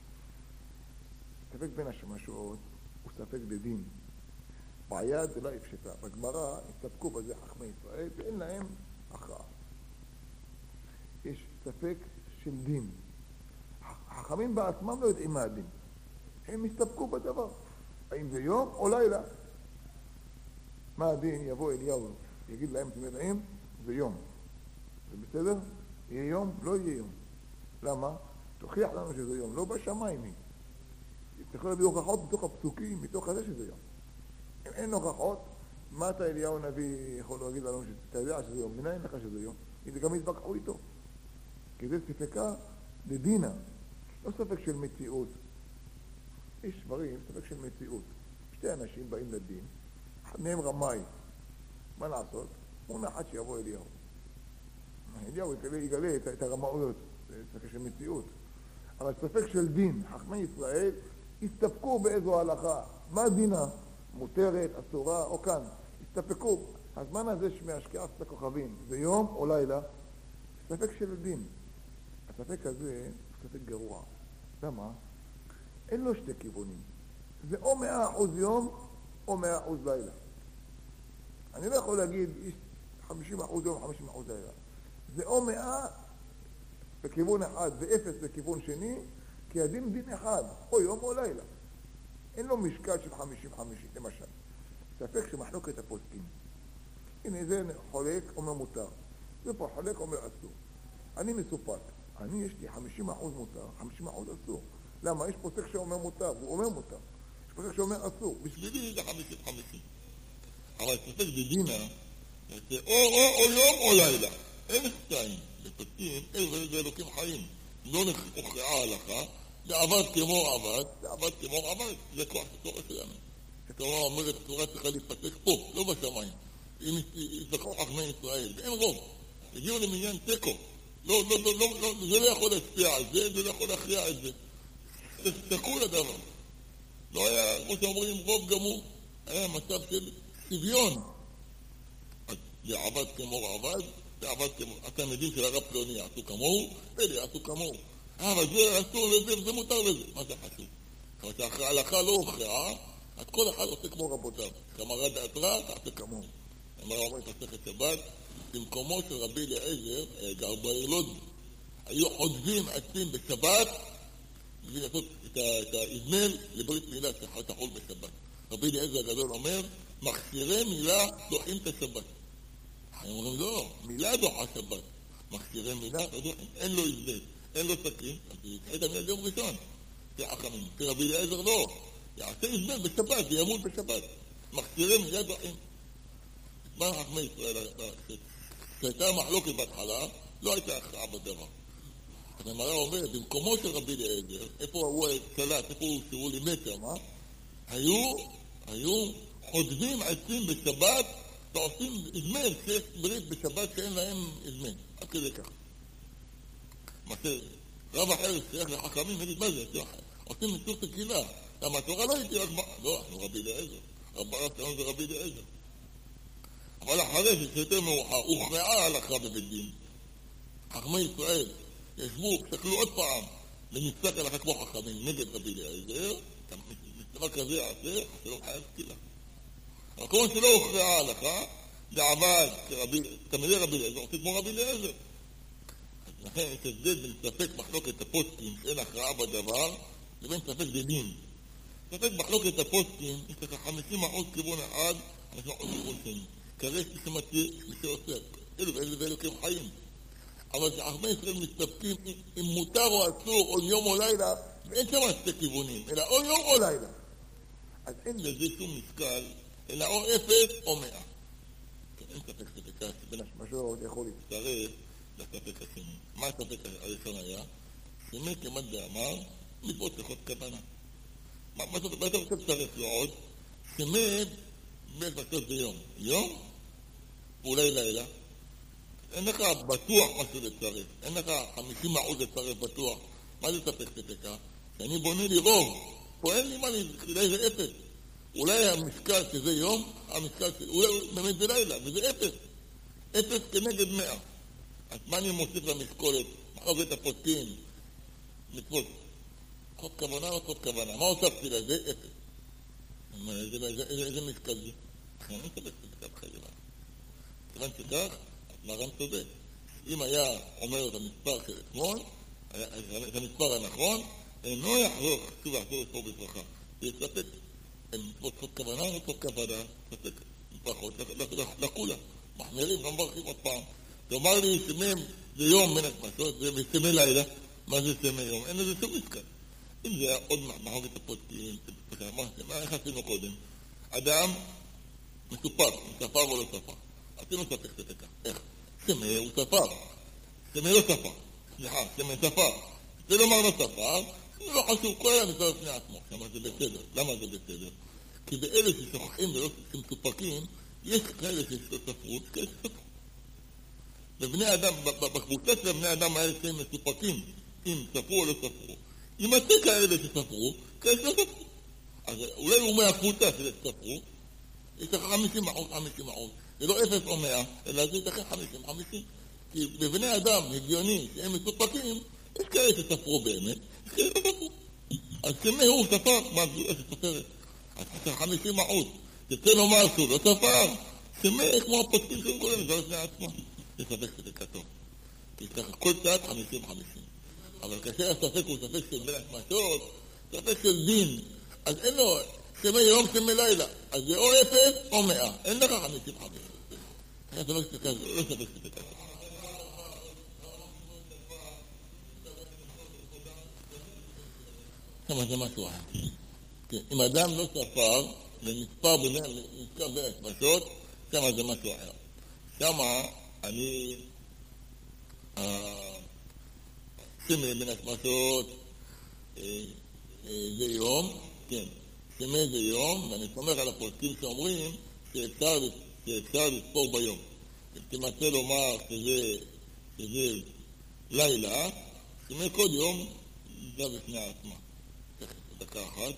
ספק בין השמשות הוא ספק בדין. בעיה זה לא הפשטה. בגמרא הסתפקו בזה חכמי ישראל ואין להם הכרעה. יש ספק של דין. החכמים בעצמם לא יודעים מה הדין. הם הסתפקו בדבר. האם זה יום או לילה? מה הדין? יבוא אליהו, יגיד להם, אתם יודעים? זה יום. זה בסדר? יהיה יום? לא יהיה יום. למה? תוכיח לנו שזה יום. לא בשמיים היא. צריך להביא הוכחות מתוך הפסוקים, מתוך הזה שזה יום. אם אין הוכחות, מה אתה אליהו נביא יכול להגיד לנו שאתה יודע שזה יום? מנין לך שזה יום? אם זה גם יתווכחו איתו. כי זה ספקה לדינה. לא ספק של מציאות. יש דברים, ספק של מציאות. שתי אנשים באים לדין, אחד מהם רמאי. מה לעשות? הוא נחת שיבוא אליהו. אליהו יגלה את הרמאויות, זה ספק של מציאות. אבל ספק של דין, חכמי ישראל, הסתפקו באיזו הלכה. מה דינה? מותרת, אסורה או כאן. הסתפקו. הזמן הזה שמהשקיעת הכוכבים, זה יום או לילה? ספק של דין. הספק הזה הוא ספק גרוע. למה? אין לו שתי כיוונים. זה או 100% יום או 100% לילה. אני לא יכול להגיד 50% יום, 50% לילה. זה או 100 בכיוון אחד ו0 בכיוון שני, כי הדין דין אחד, או יום או לילה. אין לו משקל של 50-50, למשל. ספק שמחלוקת הפוסקים. הנה זה חולק אומר מותר, זה פה חולק אומר אסור. אני מסופק, אני יש לי 50% מותר, 50% אסור. למה? יש פוסק שאומר מותר, הוא אומר מותר. יש פוסק שאומר אסור. בשבילי זה 50-50. אבל ספק בדינה, זה או יום או לילה. אין שתיים. בפסקים, זה אלוקים חיים. לא הוכרעה הלכה, זה עבד כמו עבד, זה עבד כמו עבד. זה כוח התורה שלנו. התורה אומרת, התורה צריכה להתפסק פה, לא בשמיים. אם יזכרו חכמי ישראל, ואין רוב. הגיעו למניין תיקו. לא, זה לא יכול להשפיע על זה, זה לא יכול להכריע את זה. תסתכלו לדבר. לא היה, כמו שאומרים, רוב גמור. היה מצב של שוויון. אז זה עבד כמו עבד, זה עבד כמו... התלמידים של הרב פלוני יעשו כמוהו, אלה יעשו כמוהו. אבל זה אסור לזה וזה מותר לזה. מה זה חשוב? אבל שההלכה לא הוכרעה, אז כל אחד עושה כמו רבותיו. כמרד דעתרא, תעשה כמוהו. אמרה אומרת מסכת שבת, במקומו של רבי אליעזר, גר בעיר לוד, היו חודבים עצים בשבת, בשביל לעשות את האזמל לברית מילה שתחול בשבת. רבי אליעזר הגדול אומר, מכשירי מילה דוחים את השבת. הם אומרים, לא, מילה דוחה שבת. מכשירי מילה דוחים, אין לו הזמל, אין לו סכין, אז הוא יתחיל את המילה יום ראשון. זה חכמים. רבי אליעזר לא, יעשה הזמל בשבת, זה ימות בשבת. מכשירי מילה דוחים. מה חכמי ישראל, כשהייתה מחלוקת בהתחלה, לא הייתה הכרעה בדבר. אז המראה אומרת, במקומו של רבי אליעזר, איפה הוא צלט, איפה הוא לימד שם, היו חודבים עצים בשבת, ועושים הזמן, שיש ברית בשבת שאין להם הזמן. עד כדי כך. מה שרב אחר שייך לחכמים, נגיד מה זה? עושים מצור תקילה. למה התורה לא הייתי רק... לא, אנחנו רבי אליעזר. רב שלנו זה רבי אליעזר. אבל אחרי זה שיותר מאוחר, הוכרעה ההלכה בבית דין. חכמי ישראל ישבו, שקלו עוד פעם למצוות הלכה כמו חכמים נגד רבי אליעזר, מצווה כזה יעשה, שלא חייב תקילה. אבל כמו שלא הוכרעה ההלכה, זה עבד תלמידי רבי אליעזר, עושה כמו רבי אליעזר. לכן יש הבדל בין ספק מחלוקת הפוסקים שאין הכרעה בדבר, לבין ספק דין. ספק מחלוקת הפוסקים, יש לך 50% כיוון אחד, 50% כיוון שני. כרש שמתי שעושה, אלו ואלו חיים. אבל כשחכמי ישראל מסתפקים אם מותר או אסור, או יום או לילה, ואין שם שתי כיוונים, אלא או יום או לילה. אז אין לזה שום משקל, אלא או 0 או 100. אין ספק ספק בין השמשות יכול להצטרף לספק השני. מה הספק הראשון היה? שמי כמעט ואמר, מצוות צריכות כוונה. מה אתה רוצה לצטרף לו עוד? שמי בין מצוות זה יום, ואולי לילה. אין לך בטוח משהו לצרף, אין לך 50% לצרף בטוח. מה זה ספק ספקה? שאני בונה לי רוב, פה אין לי מה אולי זה 0. אולי המשקל שזה יום, אולי באמת זה לילה, וזה 0. 0 כנגד 100. אז מה אני מוסיף למשקולת? מחלוקת הפוסקים, מצוות. חוד כוונה או חוד כוונה? מה הוספתי לזה? 0. איזה משקל זה? אין ספק ספקה בחייבה. כיוון שכך, מרן צודק. אם היה אומר את המספר של אתמול, את המספר הנכון, אינו יחזור, חשוב לחזור לפה בברכה. זה ספק. אין מצוות כוונה או מצוות כוונה, ספק. ברכות, לכולה. מחמירים, לא מברכים עוד פעם. תאמר לי, סמם זה יום מן השמשות, זה סמי לילה. מה זה סמי יום? אין לזה שום משקל. אם זה היה עוד מחלוקת הפוסקים, איך עשינו קודם? אדם מסופר, ספר או לא ספר. עשינו ספק ספקה. איך? סמי הוא ספר. סמי לא ספר. סליחה, סמי ספר. זה לומר לא ספר, זה לא חשוב, כל אלה מספר לפני עצמו. למה זה בסדר? למה זה בסדר? כי באלה ששוכחים ולא שמסופקים, יש כאלה שספרות, כאלה שספרות. ובני אדם, בקבוצה של בני אדם האלה שהם מסופקים, אם ספרו או לא ספרו. אם אתם כאלה שספרו, כאלה שספרו. אז אולי הוא מהקבוצה שספרו, יש לך 50%. זה לא 0 או 100, אלא זה יתכן 50-50. כי בבני אדם הגיוני שהם מסופקים, יש כאלה שספרו באמת, יש כאלה שספרו. אז כמה הוא ספר, מה זה איזה ספרת? אז 50%. תצא לומר שהוא לא ספר, כמה כמו הפוסקים שהם קוראים, זה לא לפני עצמו. זה ספק ספקתו. כי ככה כל צעד 50-50. אבל כאשר הספק הוא ספק של בין השמשות, ספק של דין, אז אין לו... סמי יום, סמי לילה. אז זה או 0 או 100. אין לך 50-50. לכן זה לא ספקה, לא ספק ספקה. כמה זה משהו אחר. אם אדם לא ספר למספר בין הנפשות, כמה זה משהו אחר. כמה אני סמל בין הנפשות זה יום, כן, סמל זה יום, ואני סומך על הפוסקים שאומרים שאפשר לספור ביום. תמצא לומר שזה לילה, סמל כל יום זה בפני עצמה. דקה אחת.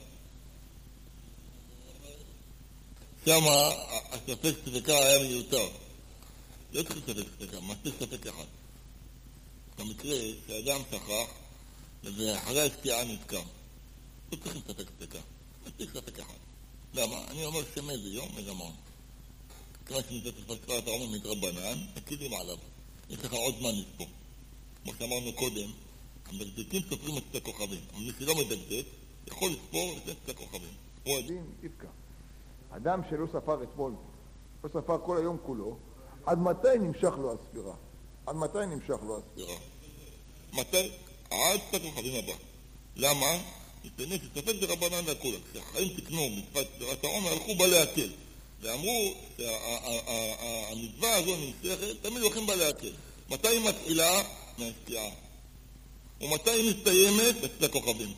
שמה הספק ספקה היה מיותר. לא צריך ספק ספקה, מספיק ספק אחד. במקרה שאדם שכח ואחרי השקיעה נזכר. לא צריך ספק ספקה, מספיק ספק אחד. למה? אני אומר שמה זה יום וגמרנו. כמה שנמצאת הספקה אתה אומר מתרבנן, מקידים עליו. יש לך עוד זמן לספור. כמו שאמרנו קודם, המדקדקים סופרים את שתי כוכבים. אבל מי שלא מדקדק, יכול לספור את שתי כוכבים. הוא הדין איפקה. אדם שלא ספר אתמול, לא ספר כל היום כולו, עד מתי נמשך לו הספירה? עד מתי נמשך לו הספירה? מתי? עד שתי כוכבים הבא. למה? מפני שספק דרבנן לכולם. כשהחיים תקנו מצוות ספירת העומר, הלכו בה להקל. ואמרו שהמצווה הזו נמשכת, תמיד הולכים בה להקל. מתי היא מתחילה? מהשקיעה. ומתי היא מסתיימת? בשתי כוכבים.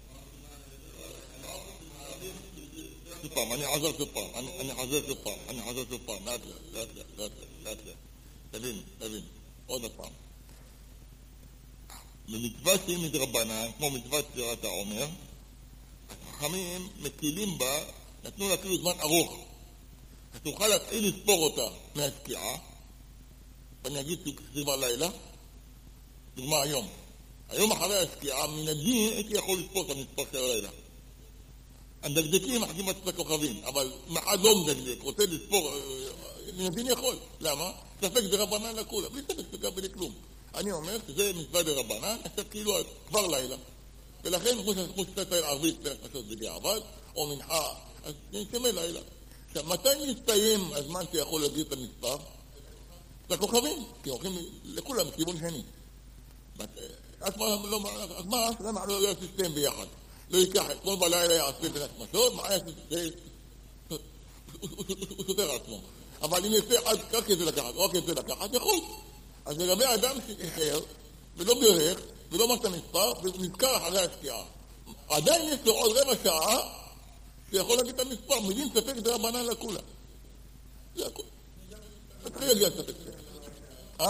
פעם, אני חוזר שוב פעם, לאט. תבין, עוד פעם. במצווה שהיא מדרבנן, כמו מצוות ספירת העומר, החכמים מקילים בה, נתנו לה כאילו זמן ארוך. אתה תוכל להתחיל לספור אותה מהשקיעה, ואני אגיד סביב הלילה, דוגמה היום. היום אחרי השקיעה, מן הדין הייתי יכול לספור את המספר של הלילה. הדקדקים מחכים את הכוכבים, אבל אחד לא מדקדק, רוצה לספור, מן הדין יכול. למה? ספק דרבנן לכולה, בלי ספק ספקה בלי כלום. אני אומר שזה מצווה דרבנן, עכשיו כאילו כבר לילה. ולכן, כמו שצאת ערבית בין השמשות בדיעבד, או מנחה, אז נצמא לילה. עכשיו, מתי מסתיים הזמן שיכול להגיד את המספר? זה הכוכבים, כי הולכים לכולם בכיוון שני. אז מה? למה לא יססתם ביחד? לא ייקח את כל בלילה יעשה בין השמשות, מה הוא סותר עצמו. אם יצא רק את זה לקחת, יכול. אז לגבי אדם שאיחר, ולא בירך, ולא אמר את המספר, ונזכר אחרי השקיעה. עדיין יש לו עוד רבע שעה, שיכול להגיד את המספר, מבין ספק דרבנן לכולה. זה הכל. תתחיל להגיע ספק ספקה.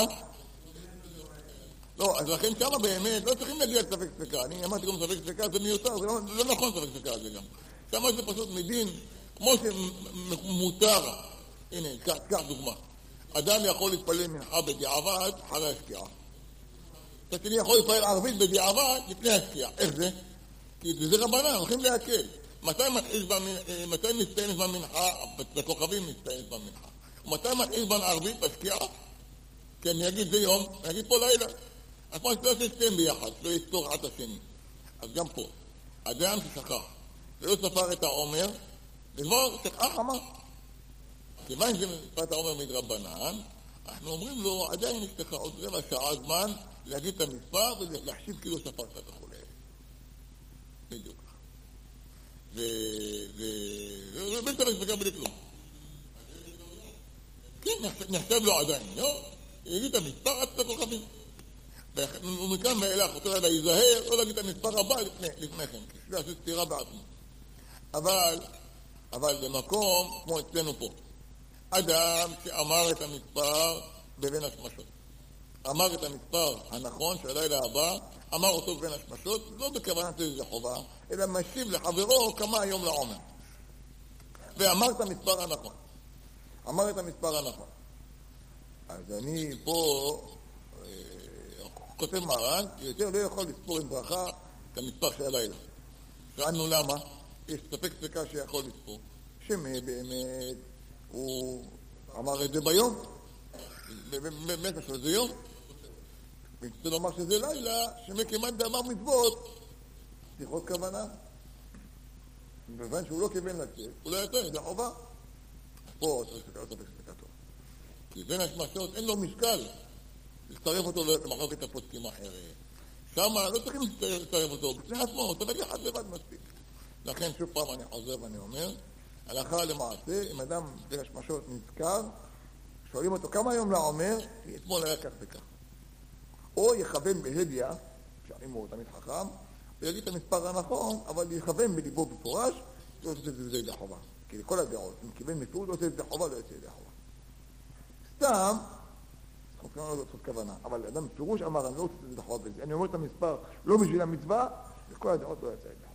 לא, אז לכן כמה באמת, לא צריכים להגיע לספק ספקה. אני אמרתי גם ספק ספקה, זה מיותר, זה לא נכון ספק ספקה זה גם. כמה זה פשוט מדין, כמו שמותר, הנה, קח דוגמה. אדם יכול להתפלל מנחה בדיעבד אחרי השקיעה. אני יכול להתפלל ערבית בדיעבד לפני השקיעה. איך זה? כי זה רבנן, הולכים להקל. מתי מסתיים זמן מנחה? בכוכבים מסתיים זמן מנחה. ומתי מתחיל זמן ערבית בשקיעה? כי אני אגיד זה יום, אני אגיד פה לילה. אז מה שלא יסתם ביחד, לא יסתור עד השני. אז גם פה, אדם ששכח, ולא ספר את העומר, וכבר שכח אמר. כיוון שספר את העומר מדרבנן, אנחנו אומרים לו, עדיין יש לך עוד רבע שעה זמן להגיד את המספר ולהחשיב כאילו ספרת את החולה. בדיוק. ובן תרש וגם בלי כלום. כן, נחשב לו עדיין, לא? יגיד את המספר עד את הכוכבים. ומכאן ואילך, אותו רבה ייזהר, לא להגיד את המספר הבא לפני כן, כשזה עשו סתירה בעצמו. אבל במקום, כמו אצלנו פה, אדם שאמר את המספר בבין השמשות. אמר את המספר הנכון של הלילה הבא, אמר אותו בבין השמשות, לא בכוונת איזה חובה, אלא משיב לחברו כמה היום לעומר. ואמר את המספר הנכון. אמר את המספר הנכון. אז אני פה כותב מרן, יותר לא יכול לספור עם ברכה את המספר של הלילה. שאלנו למה? יש ספק ספקה שיכול לספור. שמה באמת הוא אמר את זה ביום. באמת עכשיו זה יום. וצריך לומר שזה לילה, שמה כמעט דאמר מצוות, תכות כוונה. בבן שהוא לא כיוון לצאת, הוא לא יצא, זה חובה. פה צריך ספקה טוב. כי בין השמשות אין לו משקל לצרף אותו למחלוקת הפוסקים האחרת. שם לא צריכים לצרף אותו בפני עצמו, תבד אחד לבד מספיק. לכן שוב פעם אני חוזר ואני אומר, הלכה למעשה, אם אדם בין השמשות נזכר, שואלים אותו כמה יום לעומר, כי אתמול היה כך וכך. או יכוון בהדיה, שאם הוא תמיד חכם, ויגיד את המספר הנכון, אבל יכוון בליבו בפורש, לא עושה את זה ידי חובה. כי לכל הדעות, אם כיוון מפירות, לא עושה את זה חובה, לא יוצא ידי חובה. סתם, לא זאת כוונה, אבל אדם פירוש אמר, אני לא רוצה את זה חובה בזה. אני אומר את המספר לא בשביל המצווה, לכל הדעות לא יוצא ידי חובה.